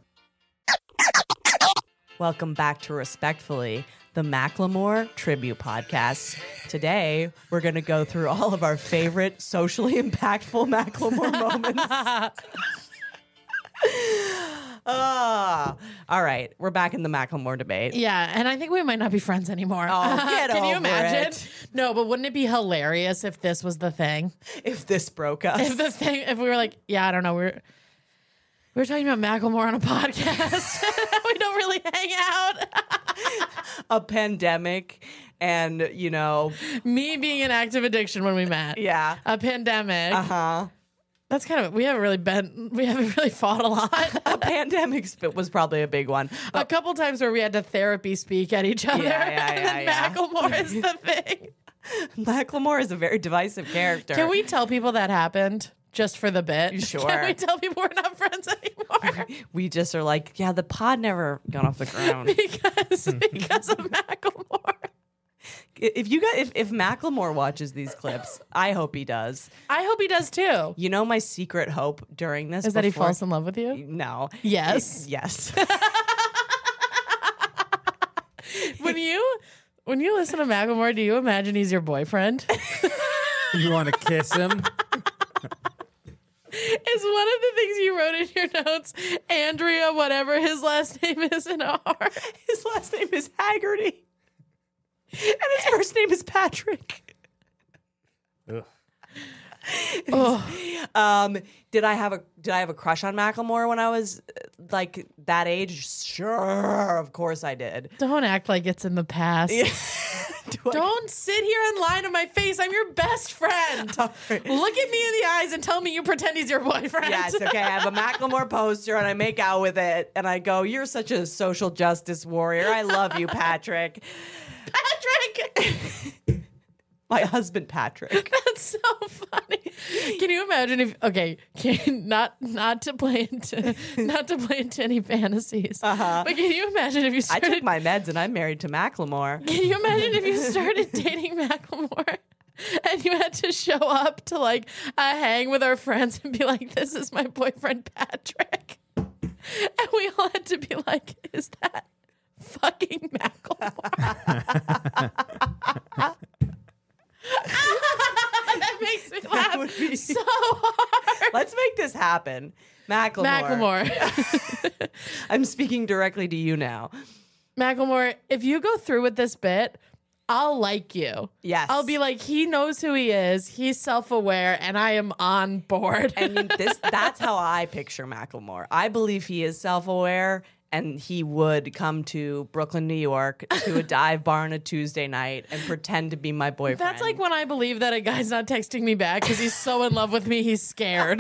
[SPEAKER 3] Welcome back to Respectfully, the Macklemore Tribute Podcast. Today, we're going to go through all of our favorite socially impactful Macklemore moments. All right, we're back in the Macklemore debate.
[SPEAKER 2] Yeah, and I think we might not be friends anymore.
[SPEAKER 3] Oh, get
[SPEAKER 2] Can you
[SPEAKER 3] over
[SPEAKER 2] imagine?
[SPEAKER 3] it.
[SPEAKER 2] No, but wouldn't it be hilarious if this was the thing?
[SPEAKER 3] If this broke us.
[SPEAKER 2] If we were like, yeah, I don't know, we were talking about Macklemore on a podcast. We don't really hang out.
[SPEAKER 3] A pandemic and, you know,
[SPEAKER 2] Me being in active addiction when we met.
[SPEAKER 3] yeah.
[SPEAKER 2] A pandemic.
[SPEAKER 3] Uh-huh.
[SPEAKER 2] That's kind of, we haven't really fought a lot.
[SPEAKER 3] A pandemic was probably a big one.
[SPEAKER 2] A couple times where we had to therapy speak at each other. and then Macklemore is the thing.
[SPEAKER 3] Macklemore is a very divisive character.
[SPEAKER 2] Can we tell people that happened just for the bit?
[SPEAKER 3] Sure.
[SPEAKER 2] Can we tell people we're not friends anymore?
[SPEAKER 3] We just are like, yeah, the pod never got off the ground.
[SPEAKER 2] because of Macklemore.
[SPEAKER 3] If Macklemore watches these clips, I hope he does.
[SPEAKER 2] I hope he does too.
[SPEAKER 3] You know, my secret hope during this
[SPEAKER 2] Is that he
[SPEAKER 3] before-
[SPEAKER 2] falls in love with you?
[SPEAKER 3] No.
[SPEAKER 2] Yes.
[SPEAKER 3] Yes.
[SPEAKER 2] When you listen to Macklemore, do you imagine he's your boyfriend?
[SPEAKER 1] You want to kiss him?
[SPEAKER 2] Is one of the things you wrote in your notes, Andrea, whatever his last name is in R.
[SPEAKER 3] His last name is Haggerty. And his first name is Patrick.
[SPEAKER 1] Ugh.
[SPEAKER 3] Did I have a crush on Macklemore when I was like that age? Sure, of course I did.
[SPEAKER 2] Don't act like it's in the past.
[SPEAKER 3] Do I-
[SPEAKER 2] Don't sit here and lie to my face. I'm your best friend.
[SPEAKER 3] right.
[SPEAKER 2] Look at me in the eyes and tell me you pretend he's your boyfriend.
[SPEAKER 3] Yes, okay. I have a Macklemore poster and I make out with it and I go, "You're such a social justice warrior. I love you, Patrick."
[SPEAKER 2] Patrick!
[SPEAKER 3] My husband, Patrick.
[SPEAKER 2] That's so funny. Can you imagine if not to play into any fantasies, but can you imagine if you
[SPEAKER 3] I
[SPEAKER 2] started
[SPEAKER 3] took my meds and I'm married to Macklemore.
[SPEAKER 2] Can you imagine if you started dating Macklemore and you had to show up to like a hang with our friends and be like, "This is my boyfriend Patrick," and we all had to be like, "Is that fucking Macklemore?" That makes me laugh
[SPEAKER 3] would be-
[SPEAKER 2] so hard.
[SPEAKER 3] Let's make this happen.
[SPEAKER 2] Macklemore.
[SPEAKER 3] I'm speaking directly to you now.
[SPEAKER 2] Macklemore, if you go through with this bit, I'll like you.
[SPEAKER 3] Yes.
[SPEAKER 2] I'll be like, he knows who he is. He's self-aware, and I am on board.
[SPEAKER 3] And that's how I picture Macklemore. I believe he is self-aware and he would come to Brooklyn, New York to a dive bar on a Tuesday night and pretend to be my boyfriend.
[SPEAKER 2] That's like when I believe that a guy's not texting me back because he's so in love with me, he's scared.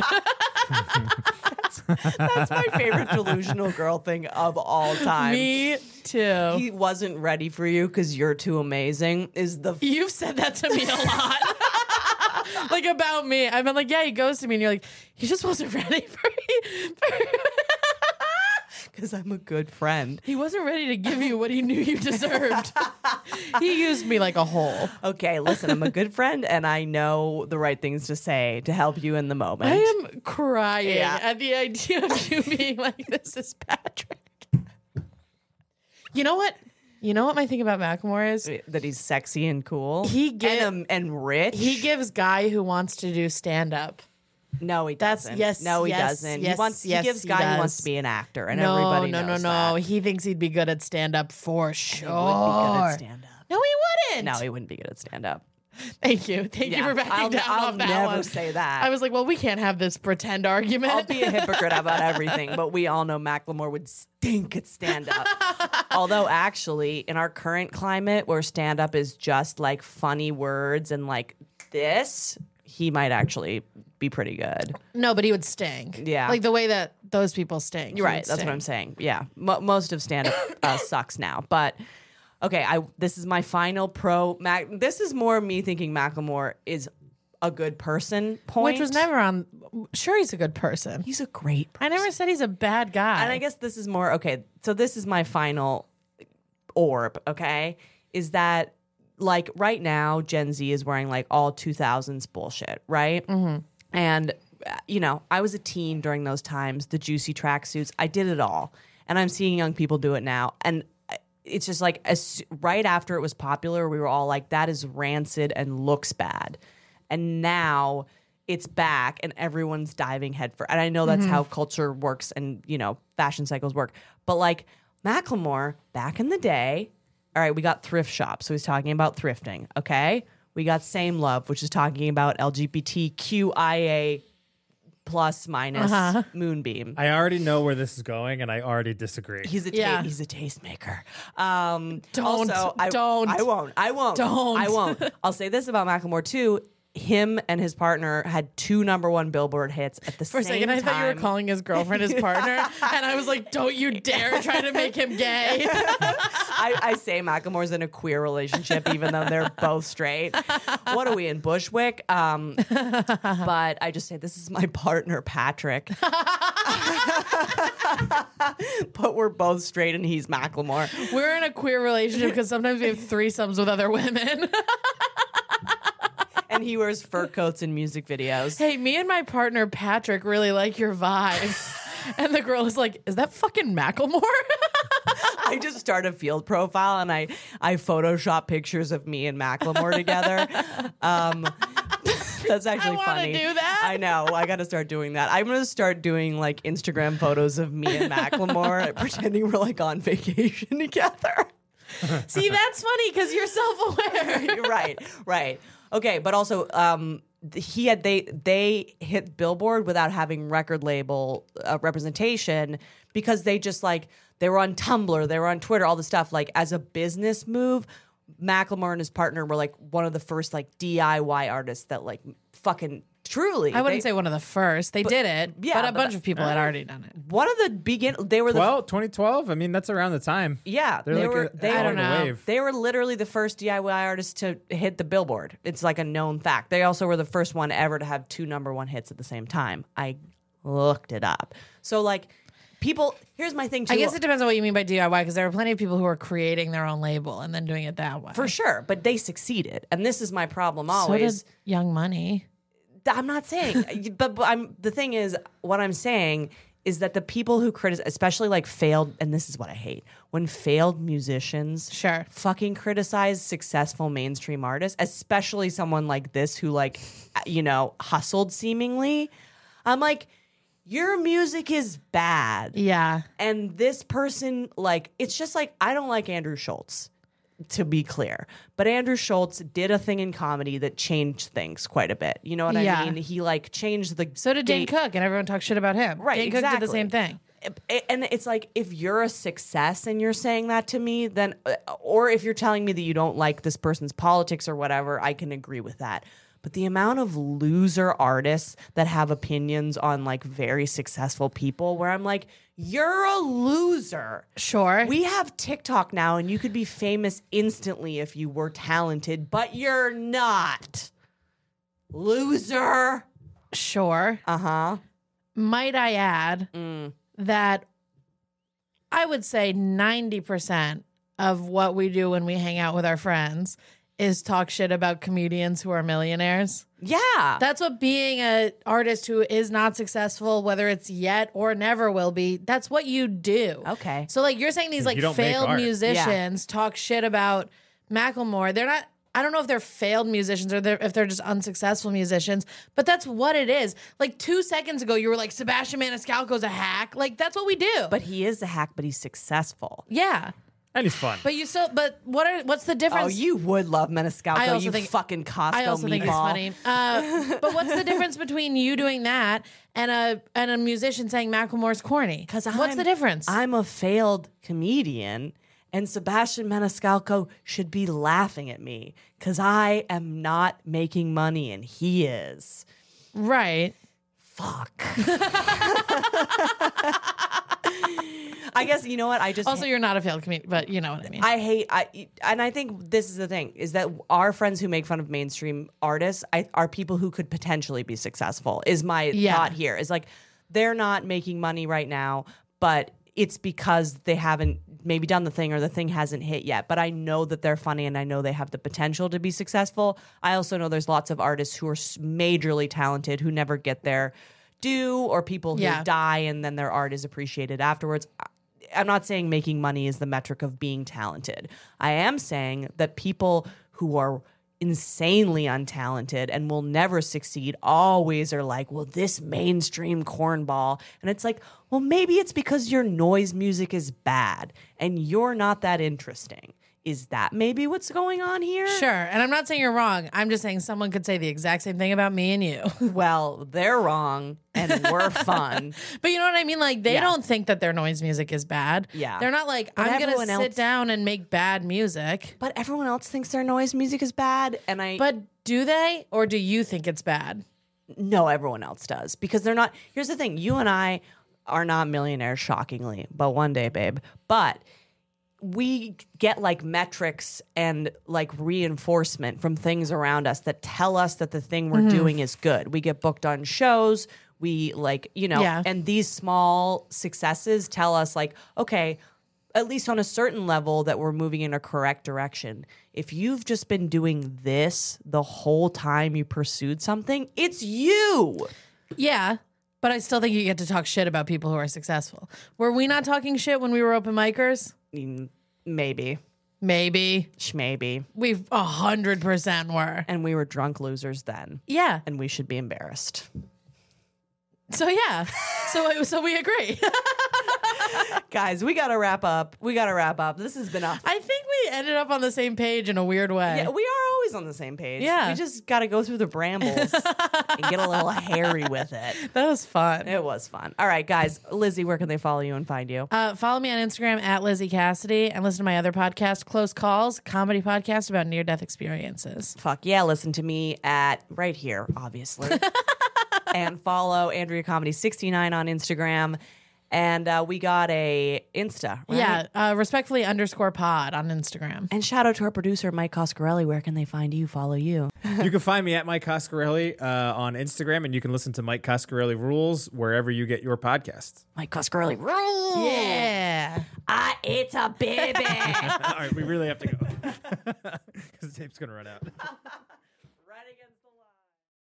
[SPEAKER 3] That's my favorite delusional girl thing of all time.
[SPEAKER 2] Me too.
[SPEAKER 3] He wasn't ready for you because you're too amazing is the
[SPEAKER 2] You've said that to me a lot. Like about me. I've been like, yeah, he goes to me, and you're like, he just wasn't ready for me.
[SPEAKER 3] Because I'm a good friend.
[SPEAKER 2] He wasn't ready to give you what he knew you deserved. He used me like a hole.
[SPEAKER 3] Okay, listen, I'm a good friend and I know the right things to say to help you in the moment.
[SPEAKER 2] I am crying
[SPEAKER 3] Yeah.
[SPEAKER 2] at the idea of you being like, this is Patrick. You know what? You know what my thing about Macklemore is?
[SPEAKER 3] That he's sexy and cool. And rich.
[SPEAKER 2] He gives guy who wants to do stand up.
[SPEAKER 3] No, he doesn't.
[SPEAKER 2] Yes,
[SPEAKER 3] no, he
[SPEAKER 2] yes,
[SPEAKER 3] doesn't.
[SPEAKER 2] yes,
[SPEAKER 3] he
[SPEAKER 2] yes,
[SPEAKER 3] gives
[SPEAKER 2] he
[SPEAKER 3] guy who wants
[SPEAKER 2] does.
[SPEAKER 3] to be an actor, and everybody knows
[SPEAKER 2] No.
[SPEAKER 3] that.
[SPEAKER 2] He thinks he'd be good at stand up for sure.
[SPEAKER 3] He would be good at stand up.
[SPEAKER 2] No, he wouldn't.
[SPEAKER 3] No, he wouldn't be good at stand up.
[SPEAKER 2] Thank you. Thank you for backing down
[SPEAKER 3] I'll
[SPEAKER 2] off that
[SPEAKER 3] never
[SPEAKER 2] one.
[SPEAKER 3] say that.
[SPEAKER 2] I was like, well, we can't have this pretend argument.
[SPEAKER 3] I'll be a hypocrite about everything, but we all know Macklemore would stink at stand up. Although, actually, in our current climate where stand up is just like funny words and like this, he might actually be pretty good.
[SPEAKER 2] No, but he would stink.
[SPEAKER 3] Yeah.
[SPEAKER 2] Like the way that those people stink.
[SPEAKER 3] You're right. That's what I'm saying. Yeah. Most of stand up sucks now. But okay, this is my final pro. This is more me thinking Macklemore is a good person point.
[SPEAKER 2] Which was never on. Sure, he's a good person.
[SPEAKER 3] He's a great person.
[SPEAKER 2] I never said he's a bad guy.
[SPEAKER 3] And I guess this is more, okay, so this is my final orb, okay, is that like right now, Gen Z is wearing like all 2000s bullshit, right? Mm-hmm. And, you know, I was a teen during those times, the juicy tracksuits, I did it all. And I'm seeing young people do it now. And it's just like right after it was popular, we were all like, that is rancid and looks bad. And now it's back and everyone's diving headfirst. And I know that's how culture works and, you know, fashion cycles work. But like Macklemore, back in the day, all right, we got thrift shop. So he's talking about thrifting, okay? We got Same Love, which is talking about LGBTQIA plus minus Moonbeam.
[SPEAKER 1] I already know where this is going, and I already disagree.
[SPEAKER 3] He's a
[SPEAKER 2] Yeah.
[SPEAKER 3] tastemaker.
[SPEAKER 2] Don't.
[SPEAKER 3] Also, I won't.
[SPEAKER 2] Don't.
[SPEAKER 3] I won't. I'll say this about Macklemore too. Him and his partner had 2 #1 Billboard hits at the
[SPEAKER 2] For a
[SPEAKER 3] same
[SPEAKER 2] second, I thought you were
[SPEAKER 3] time.
[SPEAKER 2] calling his girlfriend his partner, and I was like, "Don't you dare try to make him gay!"
[SPEAKER 3] I say Macklemore's in a queer relationship, even though they're both straight. What are we in Bushwick? But I just say this is my partner, Patrick. But we're both straight, and he's Macklemore.
[SPEAKER 2] We're in a queer relationship because sometimes we have threesomes with other women.
[SPEAKER 3] And he wears fur coats in music videos.
[SPEAKER 2] Hey, me and my partner Patrick really like your vibe. And the girl is like, "Is that fucking Macklemore?"
[SPEAKER 3] I just start a field profile and I Photoshop pictures of me and Macklemore together. That's actually
[SPEAKER 2] I wanna
[SPEAKER 3] funny.
[SPEAKER 2] do that.
[SPEAKER 3] I know. I got to start doing that. I'm going to start doing like Instagram photos of me and Macklemore, pretending we're like on vacation together.
[SPEAKER 2] See, that's funny because you're self-aware.
[SPEAKER 3] right. Okay, but also they hit Billboard without having record label representation because they just like they were on Tumblr, they were on Twitter, all the stuff. Like as a business move, Macklemore and his partner were like one of the first like DIY artists that like fucking truly.
[SPEAKER 2] I wouldn't say one of the first. They did it,
[SPEAKER 3] yeah,
[SPEAKER 2] but a
[SPEAKER 3] but
[SPEAKER 2] bunch of people had already done it.
[SPEAKER 3] one of the they were the
[SPEAKER 1] 2012? I mean, that's around the time.
[SPEAKER 3] yeah
[SPEAKER 1] They're
[SPEAKER 3] they
[SPEAKER 1] like
[SPEAKER 3] were
[SPEAKER 1] I don't
[SPEAKER 2] know.
[SPEAKER 1] Wave.
[SPEAKER 3] They were literally the first DIY artists to hit the Billboard. It's like a known fact. They also were the first one ever to have 2 #1 hits at the same time. I looked it up. So like people, here's my thing too.
[SPEAKER 2] I guess it depends on what you mean by DIY because there are plenty of people who are creating their own label and then doing it that way.
[SPEAKER 3] for sure, but they succeeded. And this is my problem
[SPEAKER 2] So
[SPEAKER 3] always.
[SPEAKER 2] did Young Money.
[SPEAKER 3] I'm not saying, but the thing is, what I'm saying is that the people who criticize, especially like failed, and this is what I hate, when failed musicians
[SPEAKER 2] Sure.
[SPEAKER 3] fucking criticize successful mainstream artists, especially someone like this who like, you know, hustled seemingly. I'm like, your music is bad.
[SPEAKER 2] Yeah.
[SPEAKER 3] And this person, like, it's just like, I don't like Andrew Schultz, to be clear. But Andrew Schultz did a thing in comedy that changed things quite a bit. You know what
[SPEAKER 2] Yeah.
[SPEAKER 3] I mean? He, like, changed the...
[SPEAKER 2] So did Dane
[SPEAKER 3] gate-
[SPEAKER 2] Cook, and everyone talks shit about him.
[SPEAKER 3] Right,
[SPEAKER 2] Dane Cook did the
[SPEAKER 3] exactly.
[SPEAKER 2] same thing.
[SPEAKER 3] And it's like, if you're a success and you're saying that to me, then... Or if you're telling me that you don't like this person's politics or whatever, I can agree with that. But the amount of loser artists that have opinions on, like, very successful people where I'm like... You're a loser.
[SPEAKER 2] Sure.
[SPEAKER 3] We have TikTok now, and you could be famous instantly if you were talented, but you're not. Loser.
[SPEAKER 2] Sure.
[SPEAKER 3] Uh-huh.
[SPEAKER 2] Might I add that I would say 90% of what we do when we hang out with our friends is talk shit about comedians who are millionaires.
[SPEAKER 3] Yeah.
[SPEAKER 2] That's what being an artist who is not successful, whether it's yet or never will be, that's what you do.
[SPEAKER 3] Okay.
[SPEAKER 2] So like you're saying these like
[SPEAKER 1] You don't make
[SPEAKER 2] failed
[SPEAKER 1] art.
[SPEAKER 2] musicians talk shit about Macklemore. They're not, I don't know if they're failed musicians or if they're just unsuccessful musicians, but that's what it is. Like 2 seconds ago, you were like, Sebastian Maniscalco's a hack. Like that's what we do.
[SPEAKER 3] But he is a hack, but he's successful.
[SPEAKER 2] yeah.
[SPEAKER 1] And he's fun.
[SPEAKER 2] But you still, but what's the difference?
[SPEAKER 3] Oh, you would love Maniscalco,
[SPEAKER 2] I also
[SPEAKER 3] you
[SPEAKER 2] think-
[SPEAKER 3] fucking Costco
[SPEAKER 2] I also think it's
[SPEAKER 3] meatball.
[SPEAKER 2] funny. But what's the difference between you doing that and a musician saying Macklemore's corny? What's the difference?
[SPEAKER 3] I'm a failed comedian, and Sebastian Maniscalco should be laughing at me because I am not making money and he is.
[SPEAKER 2] right.
[SPEAKER 3] Fuck. I guess, you know what? I just
[SPEAKER 2] Also, you're not a failed comedian, but you know what I mean.
[SPEAKER 3] I think this is the thing, is that our friends who make fun of mainstream artists are people who could potentially be successful, is my thought here. Is like, they're not making money right now, but it's because they haven't maybe done the thing or the thing hasn't hit yet. But I know that they're funny and I know they have the potential to be successful. I also know there's lots of artists who are majorly talented who never get their due, or people who die and then their art is appreciated afterwards. I'm not saying making money is the metric of being talented. I am saying that people who are insanely untalented and will never succeed always are like, well, this mainstream cornball. And it's like, well, maybe it's because your noise music is bad and you're not that interesting. Is that maybe what's going on here?
[SPEAKER 2] Sure. And I'm not saying you're wrong. I'm just saying someone could say the exact same thing about me and you.
[SPEAKER 3] Well, they're wrong and we're fun.
[SPEAKER 2] But you know what I mean? Like, they don't think that their noise music is bad.
[SPEAKER 3] Yeah.
[SPEAKER 2] They're not like,
[SPEAKER 3] But
[SPEAKER 2] I'm going to
[SPEAKER 3] everyone
[SPEAKER 2] sit
[SPEAKER 3] else-
[SPEAKER 2] down and make bad music.
[SPEAKER 3] But everyone else thinks their noise music is bad. And
[SPEAKER 2] But do they? Or do you think it's bad?
[SPEAKER 3] no, everyone else does, because they're not. Here's the thing. You and I are not millionaires, shockingly, but one day, babe. But we get like metrics and like reinforcement from things around us that tell us that the thing we're doing is good. We get booked on shows. We like, and these small successes tell us like, okay, at least on a certain level, that we're moving in a correct direction. If you've just been doing this the whole time you pursued something, it's you.
[SPEAKER 2] Yeah. But I still think you get to talk shit about people who are successful. Were we not talking shit when we were open micers?
[SPEAKER 3] Maybe.
[SPEAKER 2] Maybe.
[SPEAKER 3] Schmaybe.
[SPEAKER 2] We 100% were.
[SPEAKER 3] And we were drunk losers then.
[SPEAKER 2] Yeah.
[SPEAKER 3] And we should be embarrassed.
[SPEAKER 2] So yeah. So we agree.
[SPEAKER 3] Guys, we got to wrap up. This has been a...
[SPEAKER 2] I think we ended up on the same page in a weird way.
[SPEAKER 3] Yeah, we are always on the same page.
[SPEAKER 2] Yeah.
[SPEAKER 3] We just got to go through the brambles and get a little hairy with it.
[SPEAKER 2] That was fun.
[SPEAKER 3] It was fun. All right, guys. Lizzie, where can they follow you and find you?
[SPEAKER 2] Follow me on Instagram at Lizzie Cassidy and listen to my other podcast, Close Calls, comedy podcast about near-death experiences.
[SPEAKER 3] Fuck yeah, listen to me at right here, obviously. And follow Andrea Comedy 69 on Instagram. And we got a Insta, right?
[SPEAKER 2] Yeah, respectfully _pod on Instagram.
[SPEAKER 3] And shout out to our producer, Mike Coscarelli. Where can they find you, follow you?
[SPEAKER 1] You can find me at Mike Coscarelli on Instagram, and you can listen to Mike Coscarelli Rules wherever you get your podcasts.
[SPEAKER 3] Mike Coscarelli. Rules!
[SPEAKER 2] Yeah.
[SPEAKER 3] It's a baby.
[SPEAKER 1] All right, we really have to go because the tape's going to run out.